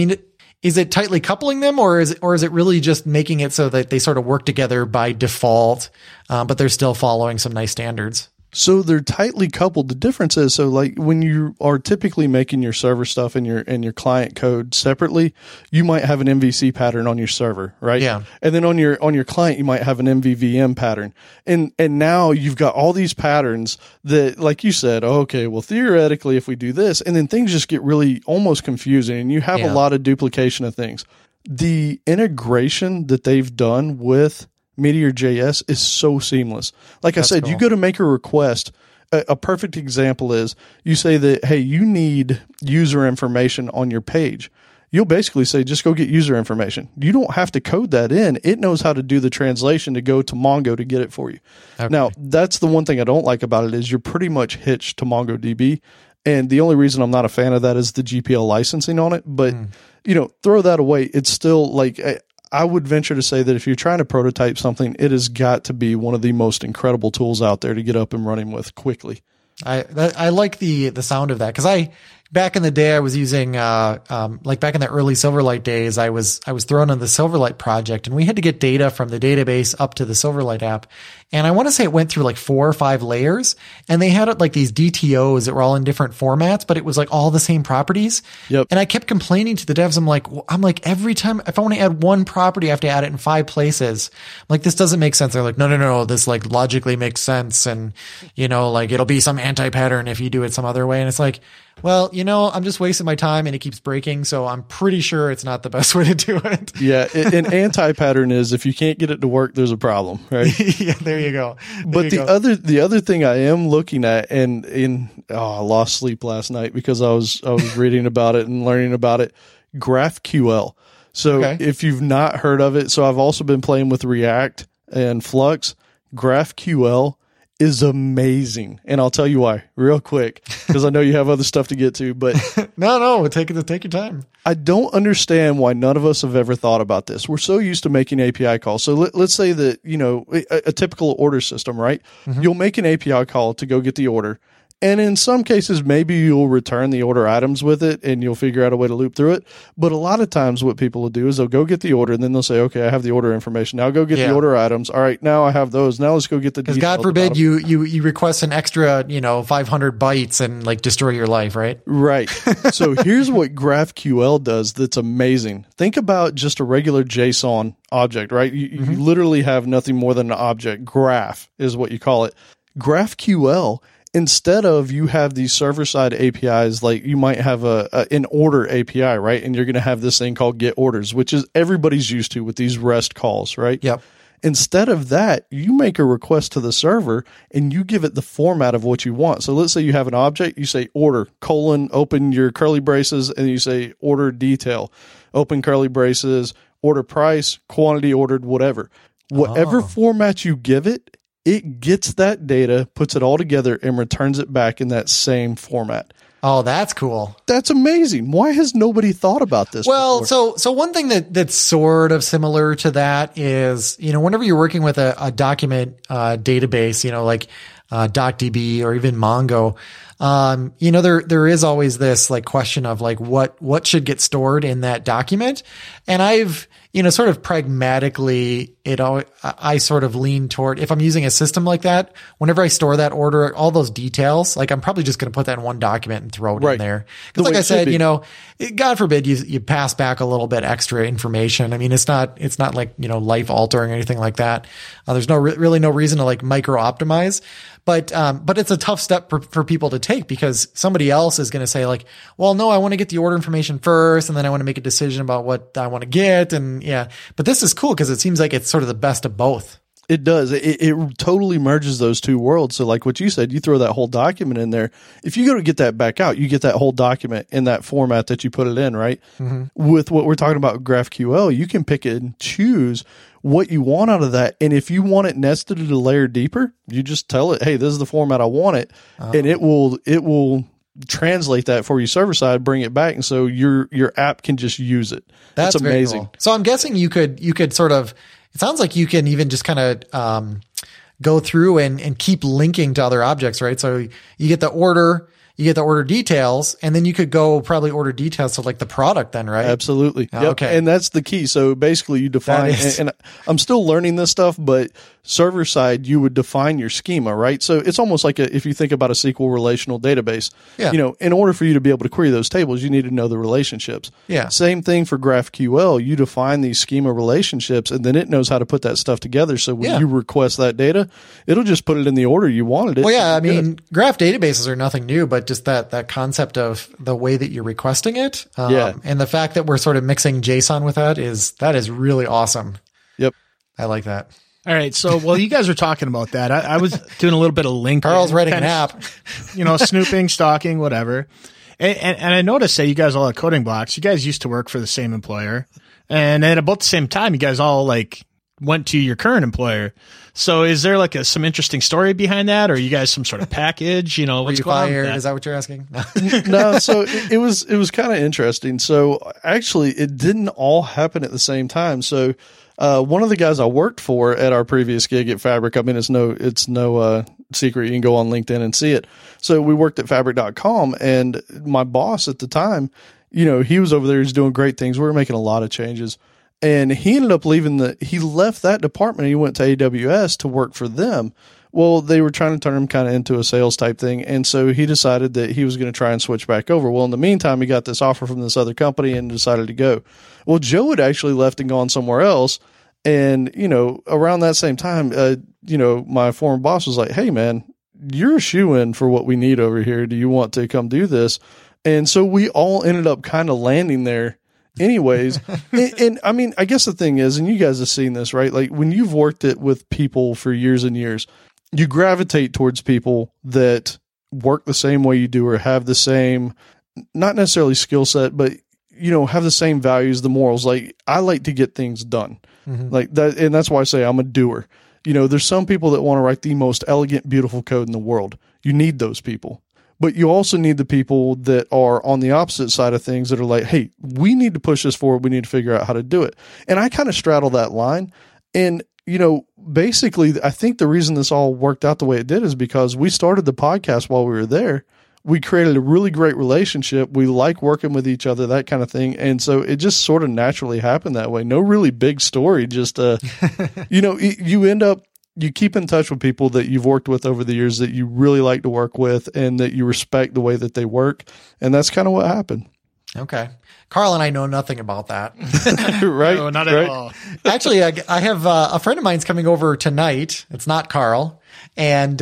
is it tightly coupling them or is it really just making it so that they sort of work together by default, but they're still following some nice standards? So they're tightly coupled. The difference is, so like when you are typically making your server stuff and your client code separately, you might have an MVC pattern on your server, right? Yeah. And then on your client, you might have an MVVM pattern. And now you've got all these patterns that, like you said, okay, well, theoretically, if we do this, and then things just get really almost confusing and you have a lot of duplication of things. The integration that they've done with Meteor.js is so seamless. Like That's I said, cool. You go to make a request. A perfect example is you say that, hey, you need user information on your page. You'll basically say, just go get user information. You don't have to code that in. It knows how to do the translation to go to Mongo to get it for you. Okay. Now, that's the one thing I don't like about it is you're pretty much hitched to MongoDB. And the only reason I'm not a fan of that is the GPL licensing on it. But, throw that away. It's still like... I would venture to say that if you're trying to prototype something, it has got to be one of the most incredible tools out there to get up and running with quickly. I like the sound of that because back in the day I was using like back in the early Silverlight days I was thrown on the Silverlight project and we had to get data from the database up to the Silverlight app, and I want to say it went through like 4 or 5 layers, and they had like these DTOs that were all in different formats, but it was like all the same properties. Yep. And I kept complaining to the devs. I'm like every time if I want to add one property I have to add it in 5 places. I'm like, this doesn't make sense. They're like, no, this like logically makes sense, and like it'll be some anti-pattern if you do it some other way. And it's like, well, I'm just wasting my time and it keeps breaking. So I'm pretty sure it's not the best way to do it. Yeah. An anti-pattern is if you can't get it to work, there's a problem, right? Yeah, there you go. The other thing I am looking at, I lost sleep last night because I was reading about it and learning about it. GraphQL. So if you've not heard of it, so I've also been playing with React and Flux. GraphQL is amazing, and I'll tell you why real quick because I know you have other stuff to get to. But no, take your time. I don't understand why none of us have ever thought about this. We're so used to making API calls. So let's say that a typical order system, right? Mm-hmm. You'll make an API call to go get the order. And in some cases, maybe you'll return the order items with it and you'll figure out a way to loop through it. But a lot of times what people will do is they'll go get the order and then they'll say, okay, I have the order information. Now go get the order items. All right, now I have those. Now let's go get the details. Because God forbid you request an extra, 500 bytes and like destroy your life, right? Right. So here's what GraphQL does that's amazing. Think about just a regular JSON object, right? You literally have nothing more than an object. Graph is what you call it. GraphQL, instead of you have these server-side APIs, like you might have an order API, right? And you're going to have this thing called get orders, which is everybody's used to with these REST calls, right? Yep. Instead of that, you make a request to the server and you give it the format of what you want. So let's say you have an object, you say order, open your curly braces, and you say order detail, open curly braces, order price, quantity ordered, whatever. Whatever format you give it, it gets that data, puts it all together, and returns it back in that same format. Oh, that's cool. That's amazing. Why has nobody thought about this before? So one thing that's sort of similar to that is, whenever you're working with a document database, like DocDB or even Mongo, there is always this like question of like what should get stored in that document. And I've, sort of pragmatically, I sort of lean toward, if I'm using a system like that, whenever I store that order, all those details, like I'm probably just going to put that in one document and throw it in there. Cause like I said, God forbid you pass back a little bit extra information. I mean, it's not like, life altering or anything like that. There's really no reason to like micro optimize. But it's a tough step for people to take because somebody else is going to say like, well, no, I want to get the order information first. And then I want to make a decision about what I want to get. And yeah, but this is cool because it seems like it's sort of the best of both. It does. It totally merges those two worlds. So like what you said, you throw that whole document in there. If you go to get that back out, you get that whole document in that format that you put it in, right? Mm-hmm. With what we're talking about GraphQL, you can pick it and choose what you want out of that. And if you want it nested a layer deeper, you just tell it, hey, this is the format I want it. And it will translate that for you server side, bring it back. And so your app can just use it. That's amazing. Cool. So I'm guessing you could sort of, it sounds like you can even just kind of, go through and keep linking to other objects, right? So you get the order details, and then you could go probably order details to like the product then, right? Absolutely. Oh, yep. Okay. And that's the key. So basically you define, and I'm still learning this stuff, but server side, you would define your schema, right? So it's almost like if you think about a SQL relational database, in order for you to be able to query those tables, you need to know the relationships. Yeah. Same thing for GraphQL. You define these schema relationships, and then it knows how to put that stuff together. So when you request that data, it'll just put it in the order you wanted it. Well, yeah, I mean, graph databases are nothing new, but just that concept of the way that you're requesting it. And the fact that we're sort of mixing JSON with that is really awesome. Yep. I like that. All right. So while you guys were talking about that, I was doing a little bit of LinkedIn. Carl's writing an app. Snooping, stalking, whatever. And I noticed that you guys all at Coding Blocks, you guys used to work for the same employer. And at about the same time, you guys all like went to your current employer. So is there like some interesting story behind that? Or are you guys some sort of package? What's going on with that? Is that what you're asking? No. So it was kind of interesting. So actually it didn't all happen at the same time. So one of the guys I worked for at our previous gig at Fabric, I mean, it's no secret. You can go on LinkedIn and see it. So we worked at fabric.com, and my boss at the time, he was over there. He's doing great things. We were making a lot of changes, and he ended up he left that department and he went to AWS to work for them. Well, they were trying to turn him kind of into a sales type thing. And so he decided that he was going to try and switch back over. Well, in the meantime, he got this offer from this other company and decided to go. Well, Joe had actually left and gone somewhere else. And, around that same time, my former boss was like, hey, man, you're a shoo-in for what we need over here. Do you want to come do this? And so we all ended up kind of landing there anyways. and I mean, I guess the thing is, and you guys have seen this, right? Like when you've worked it with people for years and years, you gravitate towards people that work the same way you do or have the same, not necessarily skill set, but, have the same values, the morals. Like I like to get things done like that. And that's why I say I'm a doer. There's some people that want to write the most elegant, beautiful code in the world. You need those people, but you also need the people that are on the opposite side of things that are like, hey, we need to push this forward. We need to figure out how to do it. And I kind of straddle that line. And basically, I think the reason this all worked out the way it did is because we started the podcast while we were there. We created a really great relationship. We like working with each other, that kind of thing. And so it just sort of naturally happened that way. No really big story. Just, you end up, you keep in touch with people that you've worked with over the years that you really like to work with and that you respect the way that they work. And that's kind of what happened. Okay. Carl and I know nothing about that. Right? No, not at all. Actually, I have a friend of mine's coming over tonight. It's not Carl. And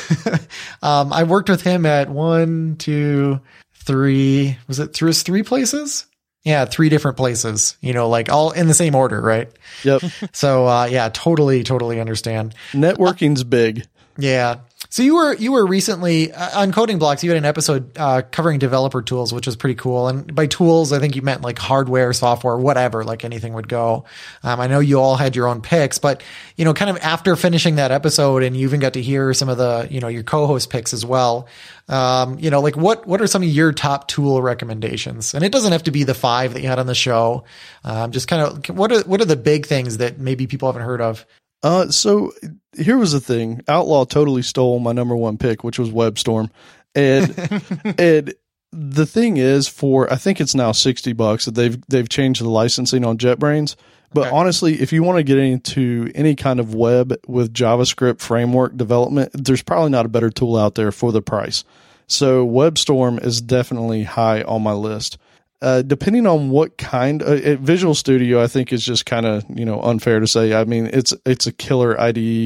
I worked with him at 1, 2, 3. Was it through his 3 places? Yeah, 3 different places, like all in the same order, right? Yep. So, totally understand. Networking's big. Yeah. So you were recently on Coding Blocks. You had an episode covering developer tools, which was pretty cool. And by tools, I think you meant like hardware, software, whatever, like anything would go. I know you all had your own picks, but kind of after finishing that episode, and you even got to hear some of the your co-host picks as well. Like what are some of your top tool recommendations? And it doesn't have to be the 5 that you had on the show. Just kind of what are the big things that maybe people haven't heard of? So here was the thing. Outlaw totally stole my number 1 pick, which was WebStorm. And, and the thing is I think it's now $60 that they've changed the licensing on JetBrains. But honestly, if you want to get into any kind of web with JavaScript framework development, there's probably not a better tool out there for the price. So WebStorm is definitely high on my list. Depending on what kind Visual Studio, I think is just kind of, unfair to say. I mean, it's a killer IDE,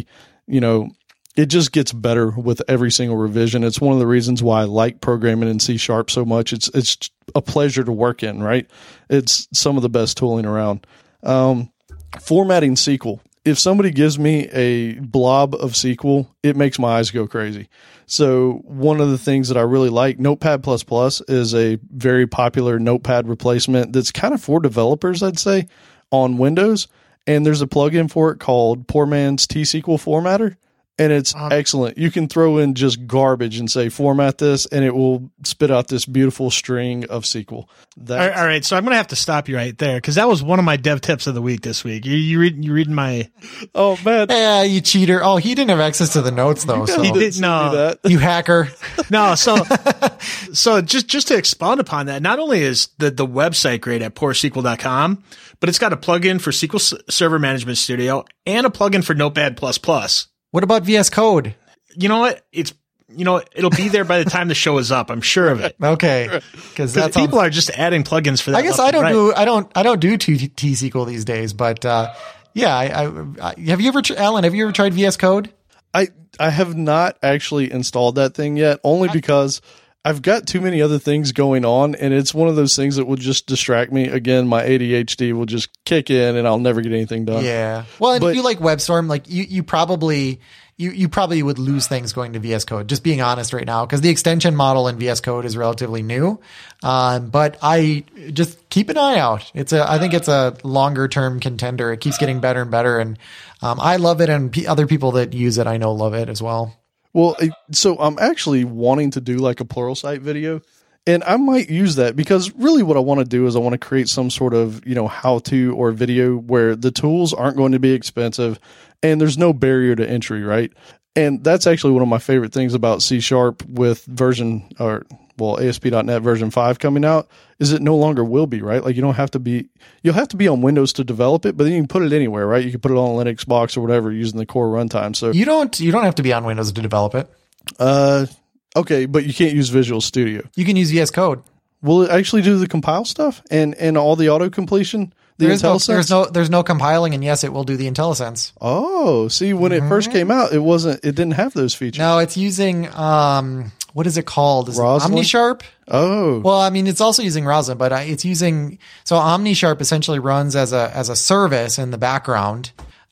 it just gets better with every single revision. It's one of the reasons why I like programming in C# so much. It's a pleasure to work in, right? It's some of the best tooling around. Formatting SQL. If somebody gives me a blob of SQL, it makes my eyes go crazy. So one of the things that I really like, Notepad++ is a very popular Notepad replacement that's kind of for developers, I'd say, on Windows. And there's a plugin for it called Poor Man's T-SQL Formatter. And it's excellent. You can throw in just garbage and say, format this, and it will spit out this beautiful string of SQL. All right. So I'm going to have to stop you right there because that was one of my dev tips of the week this week. You reading my... Oh, man. Yeah, you cheater. Oh, he didn't have access to the notes, though. So. He did, no. You hacker. No, so just to expound upon that, not only is the website great at PoorSQL.com, but it's got a plugin for SQL Server Management Studio and a plugin for Notepad++. What about VS Code? You know what? It'll be there by the time the show is up. I'm sure of it. Okay, because people are just adding plugins for that. I guess I don't do T-SQL these days, but yeah. Have you ever, Alan? Have you ever tried VS Code? I have not actually installed that thing yet, only because I've got too many other things going on, and it's one of those things that will just distract me. Again, my ADHD will just kick in, and I'll never get anything done. Yeah. Well, and if you like WebStorm, like you probably would lose things going to VS Code. Just being honest right now, because the extension model in VS Code is relatively new. But I just keep an eye out. I think it's a longer term contender. It keeps getting better and better, and I love it, and other people that use it I know love it as well. Well, so I'm actually wanting to do like a Pluralsight video, and I might use that because really what I want to do is I want to create some sort of, how-to or video where the tools aren't going to be expensive and there's no barrier to entry, right? And that's actually one of my favorite things about C# with ASP.NET version 5 coming out is it no longer will be, right? Like you'll have to be on Windows to develop it, but then you can put it anywhere, right? You can put it on a Linux box or whatever using the core runtime. So you don't have to be on Windows to develop it. Okay, but you can't use Visual Studio. You can use VS Code. Will it actually do the compile stuff and all the auto completion? There's no compiling, and yes, it will do the IntelliSense. Oh, see, when it first came out, it didn't have those features. No, it's using what is it called? Is it OmniSharp? Oh, well, I mean, it's also using Roslyn, but it's using OmniSharp essentially runs as a service in the background,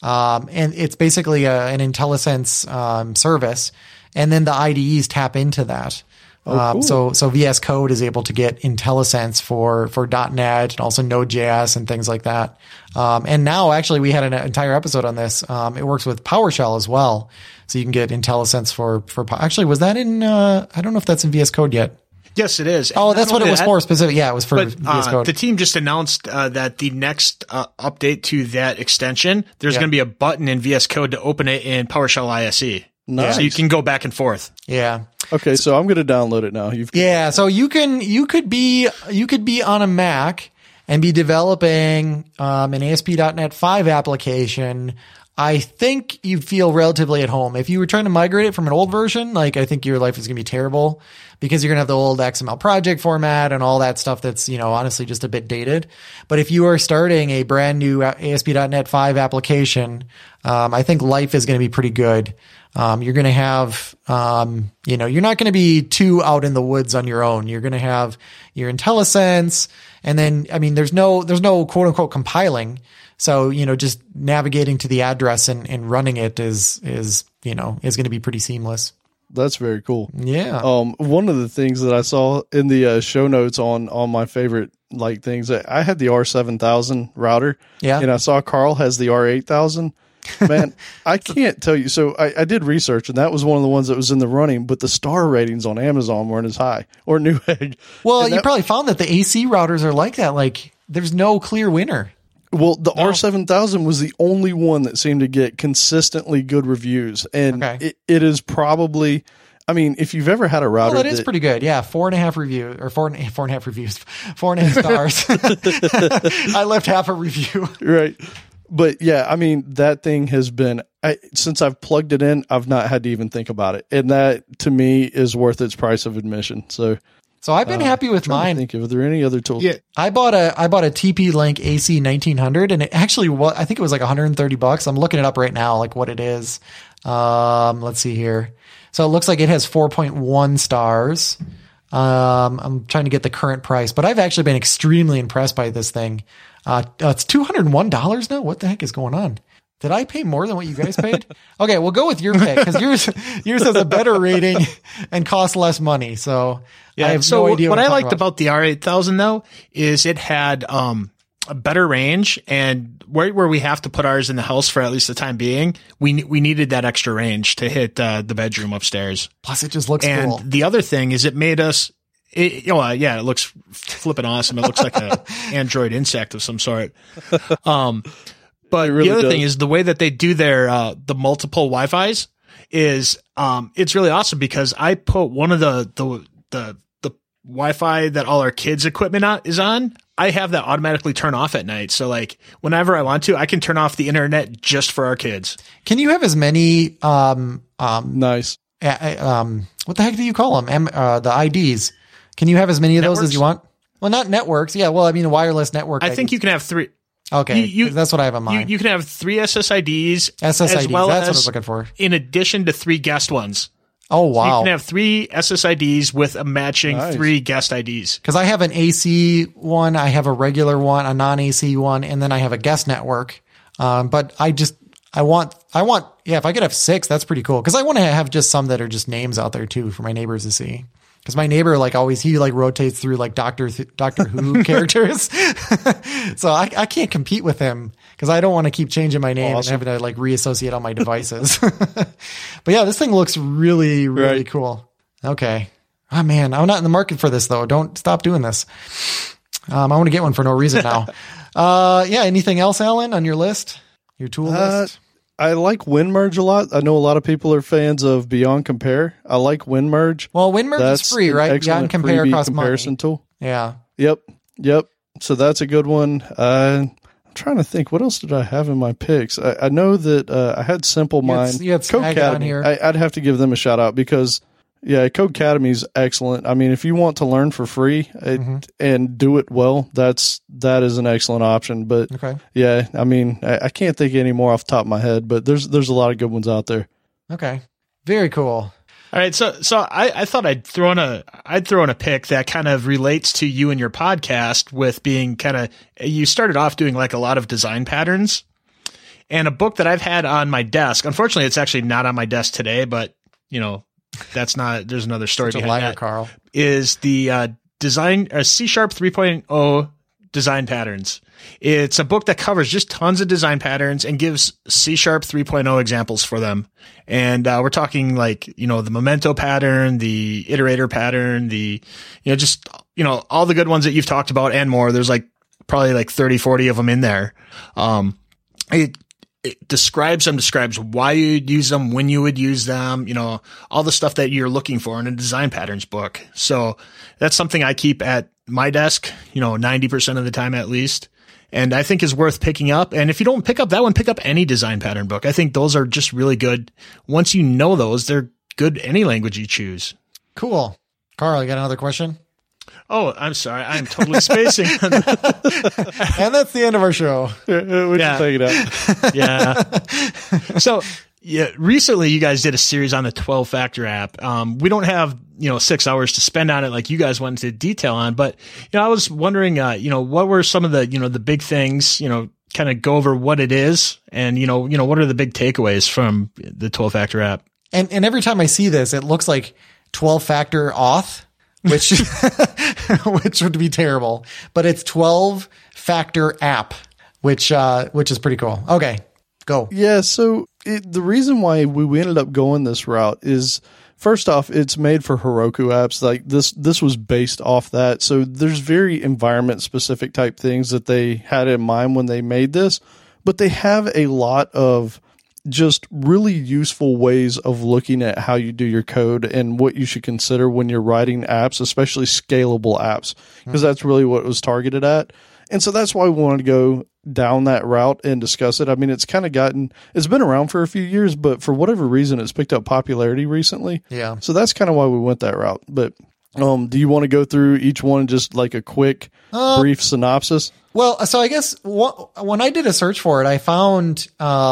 and it's basically an IntelliSense service, and then the IDEs tap into that. Cool. So VS Code is able to get IntelliSense for .NET and also Node.js and things like that. And now actually we had an entire episode on this. It works with PowerShell as well. So you can get IntelliSense for actually, was that in, I don't know if that's in VS Code yet. Yes, it is. Oh, that's what it was for specific. Yeah, it was for VS Code. The team just announced that the next update to that extension, there's going to be a button in VS Code to open it in PowerShell ISE. Nice. So you can go back and forth. Yeah. Okay, so I'm going to download it now. So you could be on a Mac and be developing an ASP.NET 5 application. I think you feel relatively at home. If you were trying to migrate it from an old version, like I think your life is going to be terrible because you're going to have the old XML project format and all that stuff that's, honestly just a bit dated. But if you are starting a brand new ASP.NET 5 application, I think life is going to be pretty good. You're going to have, you're not going to be too out in the woods on your own. You're going to have your IntelliSense. And then, I mean, there's no quote unquote compiling. So, just navigating to the address and running it is going to be pretty seamless. That's very cool. Yeah. One of the things that I saw in the show notes on my favorite things, I had the R7000 router. Yeah. And I saw Carl has the R8000. Man, I can't tell you. So I did research, and that was one of the ones that was in the running, but the star ratings on Amazon weren't as high, or Newegg. Well, you probably found that the AC routers are like that. Like, there's no clear winner. Well, the R7000 was the only one that seemed to get consistently good reviews, and it is probably. I mean, if you've ever had a router, that is pretty good. Yeah, 4.5 reviews or 4.5 reviews, 4.5 stars. I left half a review. Right. But yeah, I mean, that thing has been, since I've plugged it in, I've not had to even think about it. And that to me is worth its price of admission. So I've been happy with mine. Are there any other tools? Yeah. I bought a TP-Link AC 1900 and it actually was, I think it was like $130. I'm looking it up right now, like what it is. Let's see here. So it looks like it has 4.1 stars. I'm trying to get the current price, but I've actually been extremely impressed by this thing. It's $201 now. What the heck is going on? Did I pay more than what you guys paid? Okay, we'll go with your pick because yours has a better rating and costs less money. So I have no idea. What I liked about the R8000 though is it had a better range, and right where we have to put ours in the house for at least the time being, we needed that extra range to hit the bedroom upstairs. Plus, it just looks cool. And the other thing is it made us. It looks flipping awesome. It looks like an Android insect of some sort. But really the other thing is the way that they do their the multiple Wi-Fis is it's really awesome because I put one of the Wi-Fi that all our kids' equipment is on. I have that automatically turn off at night. So like whenever I want to, I can turn off the internet just for our kids. Can you have as many nice what the heck do you call them? The IDs. Can you have as many of those as you want? Well, not networks. Yeah. Well, I mean, a wireless network. I think you can have 3. Okay. That's what I have in mind. You can have 3 SSIDs. SSIDs. As well that's what I was looking for. In addition to 3 guest ones. Oh, wow. So you can have 3 SSIDs with a matching 3 guest IDs. Because I have an AC one, I have a regular one, a non-AC one, and then I have a guest network. But I want, if I could have 6, that's pretty cool. Because I want to have just some that are just names out there too for my neighbors to see. Because my neighbor, he rotates through Doctor Who characters. So I can't compete with him because I don't want to keep changing my name and having to reassociate all my devices. But yeah, this thing looks really, really cool. Okay. Oh man, I'm not in the market for this though. Don't stop doing this. I want to get one for no reason now. Yeah. Anything else, Alan, on your list? Your tool list? I like WinMerge a lot. I know a lot of people are fans of Beyond Compare. I like WinMerge. Well, WinMerge is free, right? Beyond Compare costs comparison money. Tool. Yeah. Yep. So that's a good one. I'm trying to think. What else did I have in my picks? I know that I had Simple Mind. You had Codecademy on here. I'd have to give them a shout out because, yeah, Codecademy is excellent. I mean, if you want to learn for free and do it well, that is an excellent option. But yeah, I mean, I can't think of any more off the top of my head, but there's a lot of good ones out there. Okay. Very cool. All right, so I thought I'd throw in a pick that kind of relates to you and your podcast with being you started off doing like a lot of design patterns, and a book that I've had on my desk. Unfortunately, it's actually not on my desk today, but there's another story Such a behind liar, that. Carl. Is the C# 3.0 design patterns. It's a book that covers just tons of design patterns and gives C# 3.0 examples for them. And we're talking like, the memento pattern, the iterator pattern, all the good ones that you've talked about and more. There's probably 30, 40 of them in there. It describes why you'd use them, when you would use them, all the stuff that you're looking for in a design patterns book. So that's something I keep at my desk, 90% of the time at least. And I think is worth picking up. And if you don't pick up that one, pick up any design pattern book. I think those are just really good. Once you know those, they're good any language you choose. Cool. Carl, you got another question? Oh, I'm sorry. I'm totally spacing. And that's the end of our show. We can take it out. Yeah. So, yeah, recently you guys did a series on the 12-factor app. We don't have, 6 hours to spend on it like you guys went into detail on, but, I was wondering, what were some of the, the big things, kind of go over what it is and, what are the big takeaways from the 12-factor app? And every time I see this, it looks like 12-factor auth, which would be terrible, but it's 12-factor app, which is pretty cool. Okay, go. Yeah. So the reason why we ended up going this route is, first off, it's made for Heroku apps. Like this was based off that. So there's very environment specific type things that they had in mind when they made this, but they have a lot of just really useful ways of looking at how you do your code and what you should consider when you're writing apps, especially scalable apps, because that's really what it was targeted at. And so that's why we wanted to go down that route and discuss it. I mean, it's been around for a few years, but for whatever reason, it's picked up popularity recently. Yeah. So that's kind of why we went that route. But do you want to go through each one, just like a quick, brief synopsis? Well, so I guess when I did a search for it, I found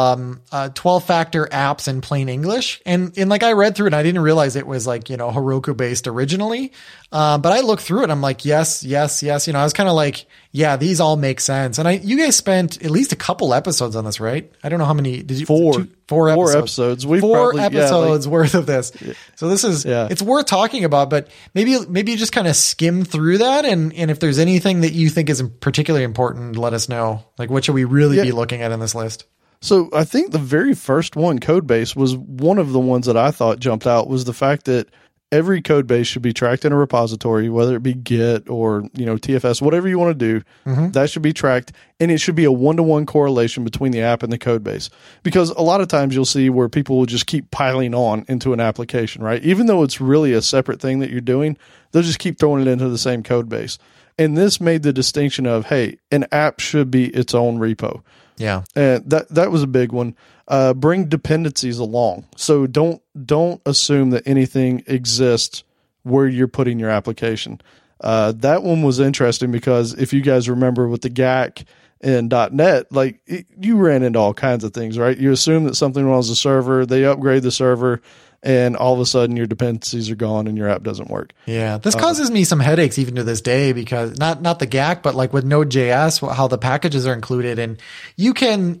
12-factor apps in plain English. And I read through it and I didn't realize it was Heroku based originally. But I looked through it and I'm like, yes. I was kind of like, yeah, these all make sense. And you guys spent at least a couple episodes on this, right? I don't know how many did you? Four episodes. Four episodes worth of this. So this is, it's worth talking about, but maybe you just kind of skim through that. And if there's anything that you think is particularly important, let us know. Like, what should we really be looking at in this list? So I think the very first one, Codebase, was one of the ones that I thought jumped out, was the fact that every code base should be tracked in a repository, whether it be Git or, TFS, whatever you want to do, that should be tracked. And it should be a 1-to-1 correlation between the app and the code base. Because a lot of times you'll see where people will just keep piling on into an application, right? Even though it's really a separate thing that you're doing, they'll just keep throwing it into the same code base. And this made the distinction of, hey, an app should be its own repo. Yeah. And that was a big one. Bring dependencies along. So don't assume that anything exists where you're putting your application. That one was interesting because if you guys remember with the GAC and .NET, you ran into all kinds of things, right? You assume that something runs the server, they upgrade the server, and all of a sudden your dependencies are gone and your app doesn't work. Yeah. This causes me some headaches even to this day because not the GAC, but with Node.js, how the packages are included. And you can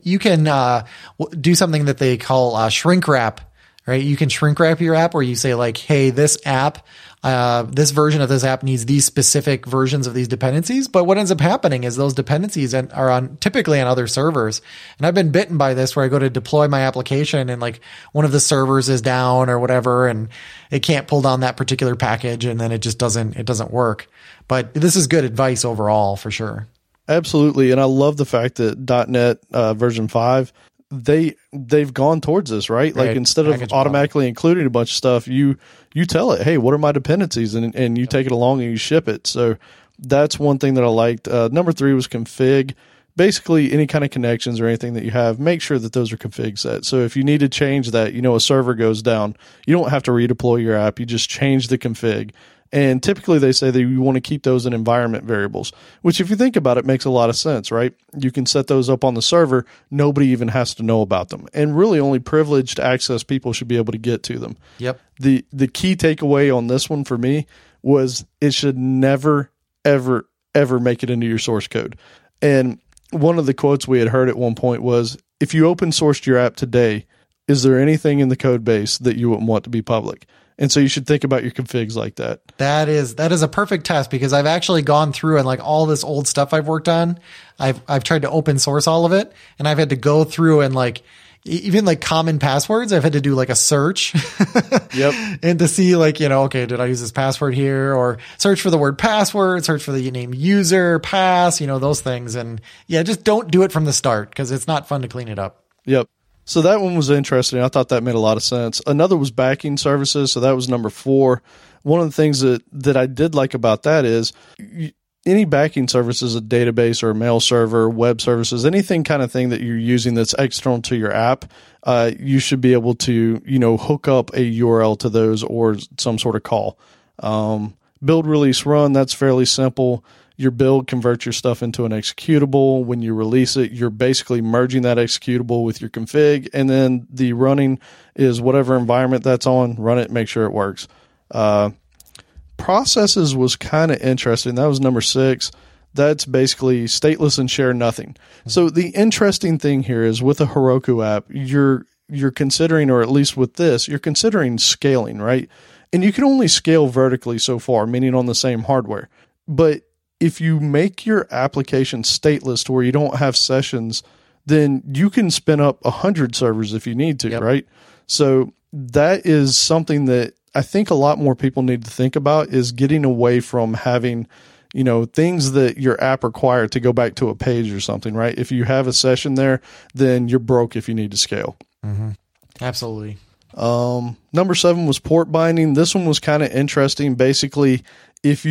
do something that they call shrink wrap, right? You can shrink wrap your app where you say hey, this app, this version of this app needs these specific versions of these dependencies. But what ends up happening is those dependencies are typically on other servers. And I've been bitten by this where I go to deploy my application and one of the servers is down or whatever, and it can't pull down that particular package. And then it just doesn't work. But this is good advice overall for sure. Absolutely. And I love the fact that .NET version 5, they've gone towards this, right? Like Right. instead of Package automatically including a bunch of stuff, you tell it, hey, what are my dependencies? And you take it along and you ship it. So that's one thing that I liked. Number 3 was config. Basically, any kind of connections or anything that you have, make sure that those are config set. So if you need to change that, a server goes down, you don't have to redeploy your app. You just change the config. And typically they say that you want to keep those in environment variables, which if you think about it, makes a lot of sense, right? You can set those up on the server. Nobody even has to know about them. And really only privileged access people should be able to get to them. Yep. The key takeaway on this one for me was it should never, ever, ever make it into your source code. And one of the quotes we had heard at one point was, if you open sourced your app today, is there anything in the code base that you wouldn't want to be public? And so you should think about your configs like that. That is a perfect test, because I've actually gone through and like all this old stuff I've worked on, I've tried to open source all of it, and I've had to go through and like even like common passwords, I've had to do like a search. Yep. And to see like, okay, did I use this password here, or search for the word password, search for the name user, pass, those things. And yeah, just don't do it from the start, because it's not fun to clean it up. Yep. So that one was interesting. I thought that made a lot of sense. Another was backing services. So that was number 4. One of the things that I did like about that is any backing services, a database or a mail server, web services, anything kind of thing that you're using that's external to your app, you should be able to, hook up a URL to those or some sort of call. Build, release, run, that's fairly simple. Your build converts your stuff into an executable. When you release it, you're basically merging that executable with your config. And then the running is whatever environment that's on, run it, make sure it works. Processes was kind of interesting. That was number 6. That's basically stateless and share nothing. So the interesting thing here is with a Heroku app, you're considering, or at least with this, you're considering scaling, right? And you can only scale vertically so far, meaning on the same hardware. But if you make your application stateless to where you don't have sessions, then you can spin up 100 servers if you need to, Yep. right? So that is something that I think a lot more people need to think about, is getting away from having, things that your app require to go back to a page or something, right? If you have a session there, then you're broke if you need to scale. Mm-hmm. Absolutely. Number 7 was port binding. This one was kind of interesting. Basically, if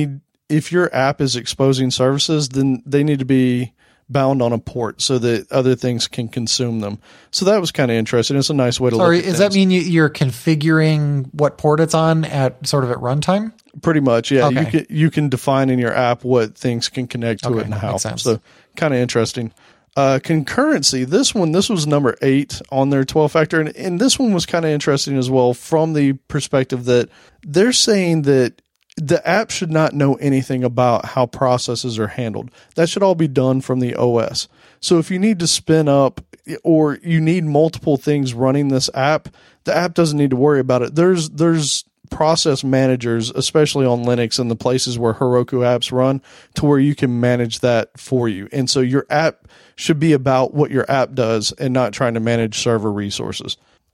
your app is exposing services, then they need to be bound on a port so that other things can consume them. So that was kind of interesting. It's a nice way to Sorry, look at does things. that mean you're configuring what port it's on at runtime? Pretty much, yeah. Okay. You can define in your app what things can connect to Okay, it and that how. makes sense. So kind of interesting. Concurrency, this was number 8 on their 12-factor. And this one was kind of interesting as well, from the perspective that they're saying that the app should not know anything about how processes are handled. That should all be done from the OS. So if you need to spin up, or you need multiple things running this app, the app doesn't need to worry about it. There's process managers, especially on Linux and the places where Heroku apps run, to where you can manage that for you. And so your app should be about what your app does and not trying to manage server resources.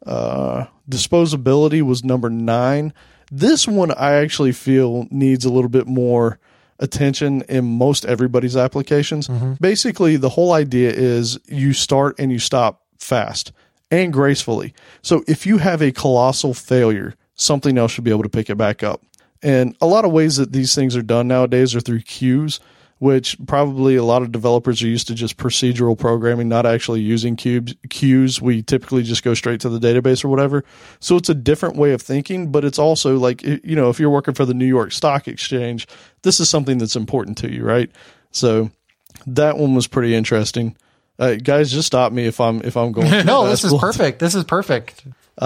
Disposability was number 9. This one I actually feel needs a little bit more attention in most everybody's applications. Mm-hmm. Basically, the whole idea is you start and you stop fast and gracefully. So if you have a colossal failure, something else should be able to pick it back up. And a lot of ways that these things are done nowadays are through queues, which probably a lot of developers are used to just procedural programming, not actually using queues. We typically just go straight to the database or whatever. So it's a different way of thinking, but it's also like, if you're working for the New York Stock Exchange, this is something that's important to you, right? So that one was pretty interesting. Guys, just stop me if I'm going. No, this is perfect. This is perfect.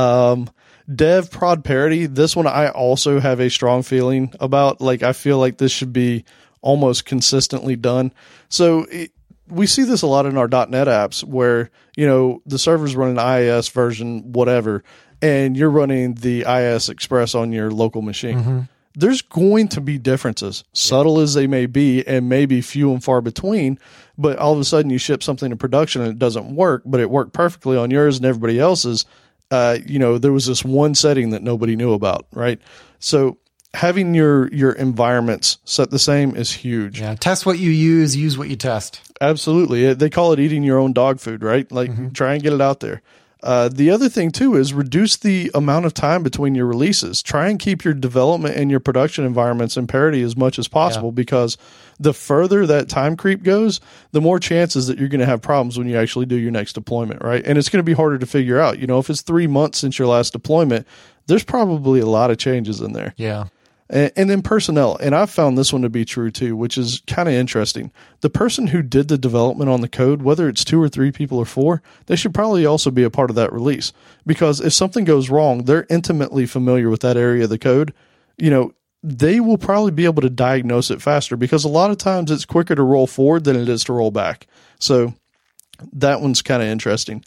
Dev prod parity. This one I also have a strong feeling about. Like, I feel like this should be almost consistently done. So we see this a lot in our .NET apps where, the server's running IIS version, whatever, and you're running the IIS Express on your local machine. Mm-hmm. There's going to be differences, subtle as they may be, and maybe few and far between, but all of a sudden you ship something to production and it doesn't work, but it worked perfectly on yours and everybody else's. There was this one setting that nobody knew about, right? So having your environments set the same is huge. Yeah. Test what you use what you test. Absolutely. They call it eating your own dog food, right? Like try and get it out there. The other thing too is reduce the amount of time between your releases. Try and keep your development and your production environments in parity as much as possible, because the further that time creep goes, the more chances that you're going to have problems when you actually do your next deployment, right? And it's going to be harder to figure out. You know, if it's 3 months since your last deployment, there's probably a lot of changes in there. Yeah. And then personnel, and I've found this one to be true too, which is kind of interesting. The person who did the development on the code, whether it's 2 or 3 people or 4, they should probably also be a part of that release, because if something goes wrong, they're intimately familiar with that area of the code. You know, they will probably be able to diagnose it faster, because a lot of times it's quicker to roll forward than it is to roll back. So that one's kind of interesting.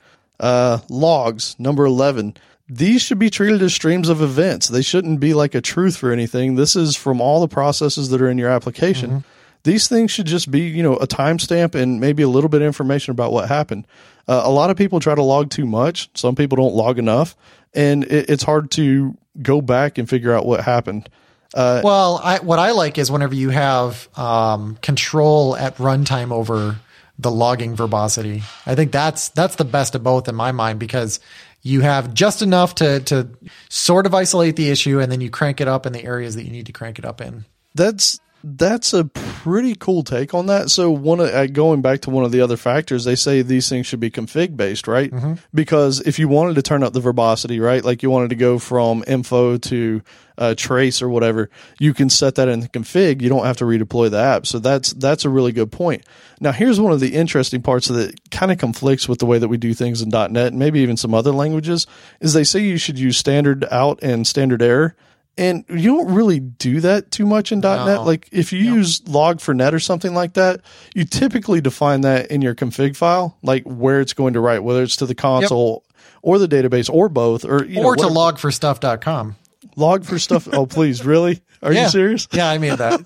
Logs, number 11. These should be treated as streams of events. They shouldn't be like a truth for anything. This is from all the processes that are in your application. These things should just be, you know, a timestamp and maybe a little bit of information about what happened. A lot of people try to log too much. Some people don't log enough, and it's hard to go back and figure out what happened. Well, what I like is whenever you have control at runtime over the logging verbosity. I think that's the best of both in my mind, because you have just enough to sort of isolate the issue, and then you crank it up in the areas that you need to crank it up in. That's a pretty cool take on that. So going back to one of the other factors, they say these things should be config based, right? Because if you wanted to turn up the verbosity, right, like you wanted to go from info to trace or whatever, you can set that in the config. You don't have to redeploy the app. So that's a really good point. Now, here's one of the interesting parts that kind of conflicts with the way that we do things in .NET and maybe even some other languages, is they say you should use standard out and standard error. And you don't really do that too much in .NET. Like if you use log4net or something like that, you typically define that in your config file, like where it's going to write, whether it's to the console or the database or both, or to logforstuff.com. Log for stuff. Oh, please. Really? Are you serious? Yeah, I made that.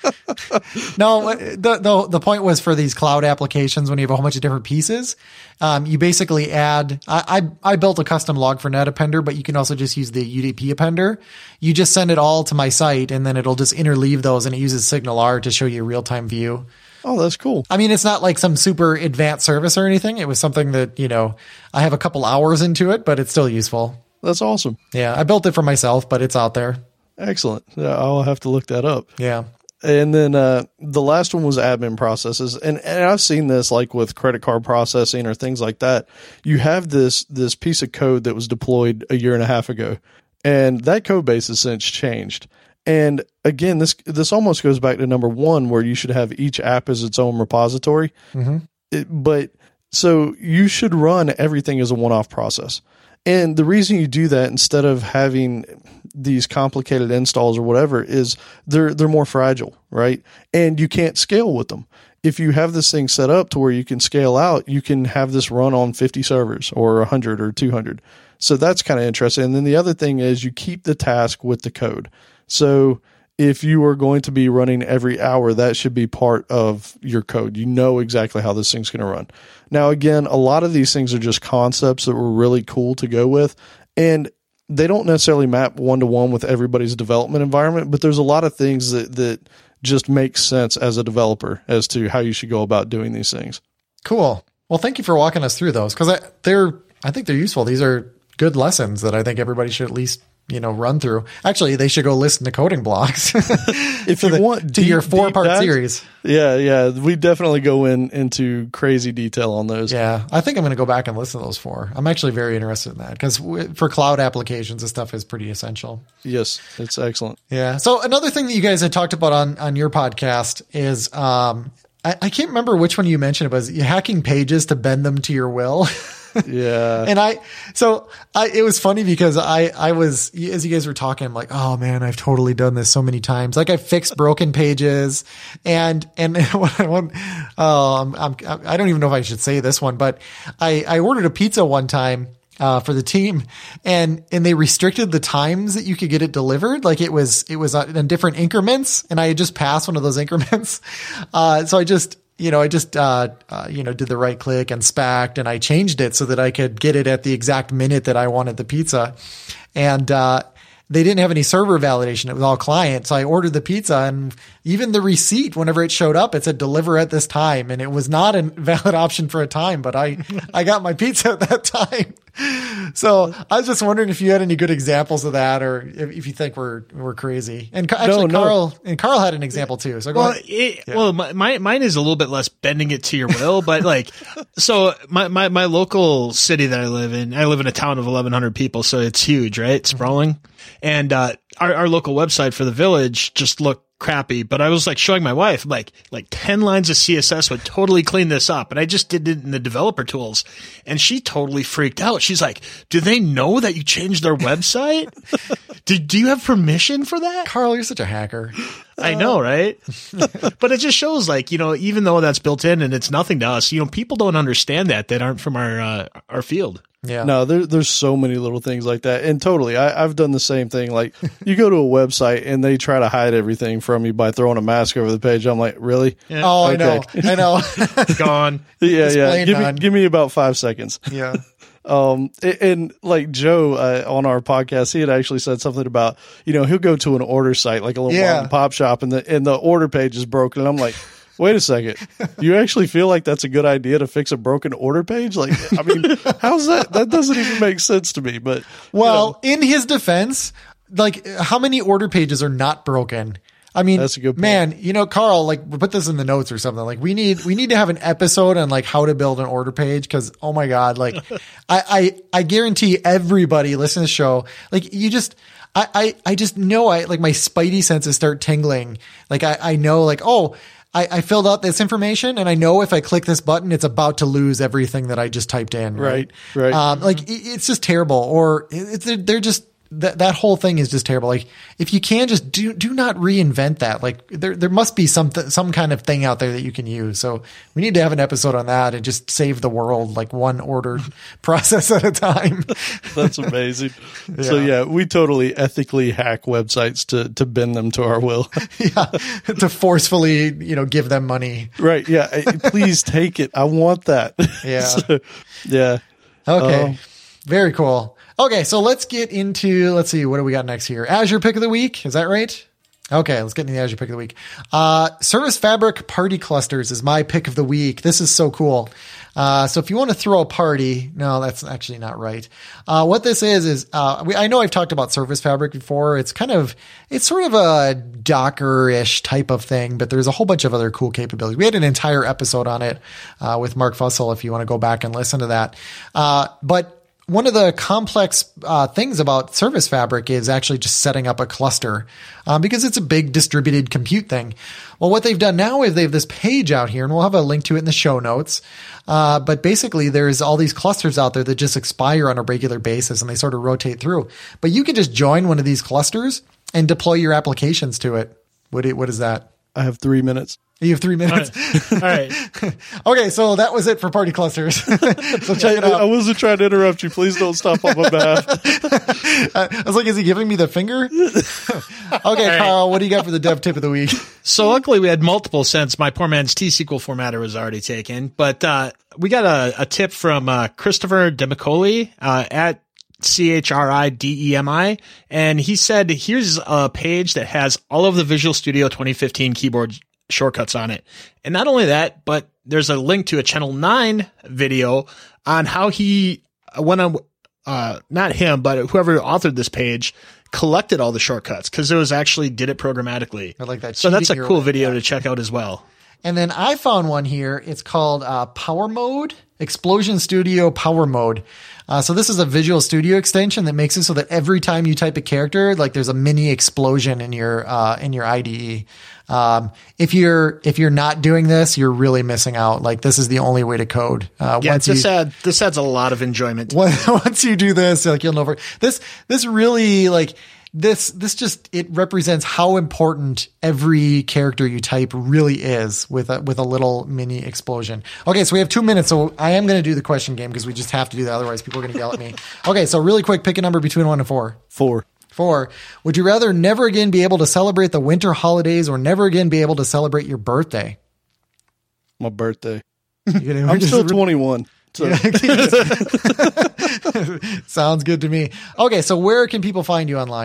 No, the point was for these cloud applications, when you have a whole bunch of different pieces, you basically add, I built a custom log4net appender, but you can also just use the UDP appender. You just send it all to my site, and then it'll just interleave those, and it uses SignalR to show you a real-time view. Oh, that's cool. I mean, it's not like some super advanced service or anything. It was something that, you know, I have a couple hours into it, but it's still useful. That's awesome. Yeah, I built it for myself, but it's out there. Excellent. Yeah, I'll have to look that up. Yeah. And then the last one was admin processes. And I've seen this like with credit card processing or things like that. You have this piece of code that was deployed a year and a half ago, and that code base has since changed. And again, this almost goes back to number 1, where you should have each app as its own repository. But so you should run everything as a one-off process. And the reason you do that instead of having these complicated installs or whatever is they're more fragile, right? And you can't scale with them. If you have this thing set up to where you can scale out, you can have this run on 50 servers or 100 or 200. So that's kind of interesting. And then the other thing is you keep the task with the code. So if you are going to be running every hour, that should be part of your code. You know exactly how this thing's going to run. Now, again, a lot of these things are just concepts that were really cool to go with, and they don't necessarily map one-to-one with everybody's development environment, but there's a lot of things that just make sense as a developer as to how you should go about doing these things. Cool. Well, thank you for walking us through those, because I think they're useful. These are good lessons that I think everybody should at least, you know, run through. Actually, they should go listen to Coding Blocks if you want to your 4-part series. Yeah, we definitely go into crazy detail on those. Yeah, I think I'm going to go back and listen to those 4. I'm actually very interested in that, because for cloud applications, this stuff is pretty essential. Yes, it's excellent. Yeah. So another thing that you guys had talked about on your podcast is I can't remember which one you mentioned, but it was hacking pages to bend them to your will. Yeah. And it was funny because I was, as you guys were talking, I'm like, oh man, I've totally done this so many times. Like I fixed broken pages and I don't even know if I should say this one, but I ordered a pizza one time, for the team, and they restricted the times that you could get it delivered. Like it was in different increments, and I had just passed one of those increments. So I just did the right click and SPAC'd, and I changed it so that I could get it at the exact minute that I wanted the pizza. And they didn't have any server validation. It was all client. So I ordered the pizza, and even the receipt, whenever it showed up, it said deliver at this time. And it was not a valid option for a time, but I got my pizza at that time. So I was just wondering if you had any good examples of that, or if you think we're crazy. And actually, Carl had an example too. So go ahead. Well, mine is a little bit less bending it to your will, but like, so my local city that I live in a town of 1,100 people, so it's huge, right? Sprawling. And our local website for the village just looked crappy, but I was like showing my wife like 10 lines of CSS would totally clean this up. And I just did it in the developer tools, and she totally freaked out. She's like, do they know that you changed their website? Do you have permission for that? Carl, you're such a hacker. I know, right? But it just shows, like, you know, even though that's built in and it's nothing to us, you know, people don't understand that aren't from our field. Yeah. No, there's so many little things like that. And totally, I've done the same thing. Like, you go to a website and they try to hide everything from you by throwing a mask over the page. I'm like, really? Yeah. Oh, Okay. I know. Gone. Yeah. Give me about 5 seconds. Yeah. And like Joe, on our podcast, he had actually said something about, you know, he'll go to an order site, like a little mom and pop shop, and the order page is broken. And I'm like, wait a second, you actually feel like that's a good idea to fix a broken order page? Like, I mean, how's that? That doesn't even make sense to me. But well, in his defense, like, how many order pages are not broken? I mean, that's a good point. Man, you know, Carl, like, put this in the notes or something. Like, we need to have an episode on like how to build an order page. Cause oh my God, like I guarantee everybody listening to the show, like, you just, I just know like my spidey senses start tingling. Like I know, like, oh, I filled out this information, and I know if I click this button, it's about to lose everything that I just typed in. Right. Like, it's just terrible. Or they're just, that whole thing is just terrible. Like, if you can, just do not reinvent that. Like, there must be some kind of thing out there that you can use. So we need to have an episode on that and just save the world, like one order process at a time. That's amazing. So yeah, we totally ethically hack websites to bend them to our will. Yeah. To forcefully, you know, give them money. Right. Yeah. Please take it. I want that. Yeah. So, yeah. Okay. Very cool. Okay, so let's get into, let's see, what do we got next here? Azure pick of the week. Is that right? Okay, let's get into the Azure pick of the week. Service Fabric Party Clusters is my pick of the week. This is so cool. So if you want to throw a party, no, that's actually not right. What this is I know I've talked about Service Fabric before. It's sort of a Docker-ish type of thing, but there's a whole bunch of other cool capabilities. We had an entire episode on it, with Mark Fussell, if you want to go back and listen to that. But one of the complex things about Service Fabric is actually just setting up a cluster, because it's a big distributed compute thing. Well, what they've done now is they have this page out here, and we'll have a link to it in the show notes. But basically, there's all these clusters out there that just expire on a regular basis, and they sort of rotate through. But you can just join one of these clusters and deploy your applications to it. What is that? I have 3 minutes. You have 3 minutes. All right. Okay, so that was it for party clusters. So check it out. I wasn't trying to interrupt you. Please don't stop on my behalf. I was like, is he giving me the finger? Okay, right. Carl, what do you got for the dev tip of the week? So luckily we had multiple since my poor man's T-SQL formatter was already taken. But we got a tip from Christopher Demicoli at CHRIDEMI, and he said, here's a page that has all of the Visual Studio 2015 keyboard shortcuts on it. And not only that, but there's a link to a Channel 9 video on how he went on, not him, but whoever authored this page collected all the shortcuts, because it was actually did it programmatically. I like that. So that's a cheating cool your way. video to check out as well. And then I found one here. It's called Power Mode, Explosion Studio Power Mode. So this is a Visual Studio extension that makes it so that every time you type a character, like there's a mini explosion in your IDE. If you're not doing this, you're really missing out. Like, this is the only way to code. This adds a lot of enjoyment. Once you do this, like, you'll know this really, like, this just, it represents how important every character you type really is with a little mini explosion. Okay, so we have 2 minutes, so I am going to do the question game because we just have to do that. Otherwise, people are going to yell at me. Okay, so really quick, pick a number between 1 and 4. 4. 4. Would you rather never again be able to celebrate the winter holidays or never again be able to celebrate your birthday? My birthday. I'm I'm still 21. So. Sounds good to me. Okay, so where can people find you online?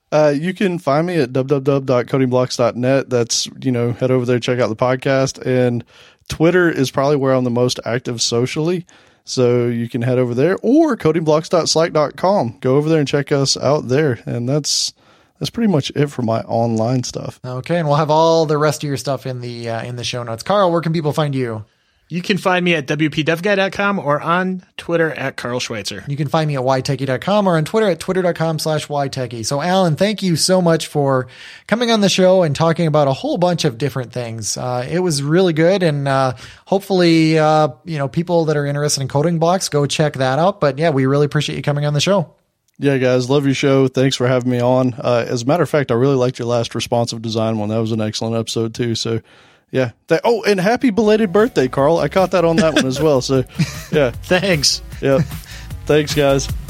You can find me at www.codingblocks.net. That's, head over there, check out the podcast. And Twitter is probably where I'm the most active socially. So you can head over there, or codingblocks.slack.com. Go over there and check us out there. And that's pretty much it for my online stuff. Okay. And we'll have all the rest of your stuff in the show notes. Carl, where can people find you? You can find me at wpdevguy.com or on Twitter at Carl Schweitzer. You can find me at ytechie.com or on Twitter at twitter.com/ytechie. So Alan, thank you so much for coming on the show and talking about a whole bunch of different things. It was really good. And, hopefully, people that are interested in coding blocks, go check that out. But yeah, we really appreciate you coming on the show. Yeah, guys, love your show. Thanks for having me on. As a matter of fact, I really liked your last responsive design one. That was an excellent episode too. So yeah. And happy belated birthday, Carl. I caught that on that one as well. So, yeah. Thanks. Yeah. Thanks, guys.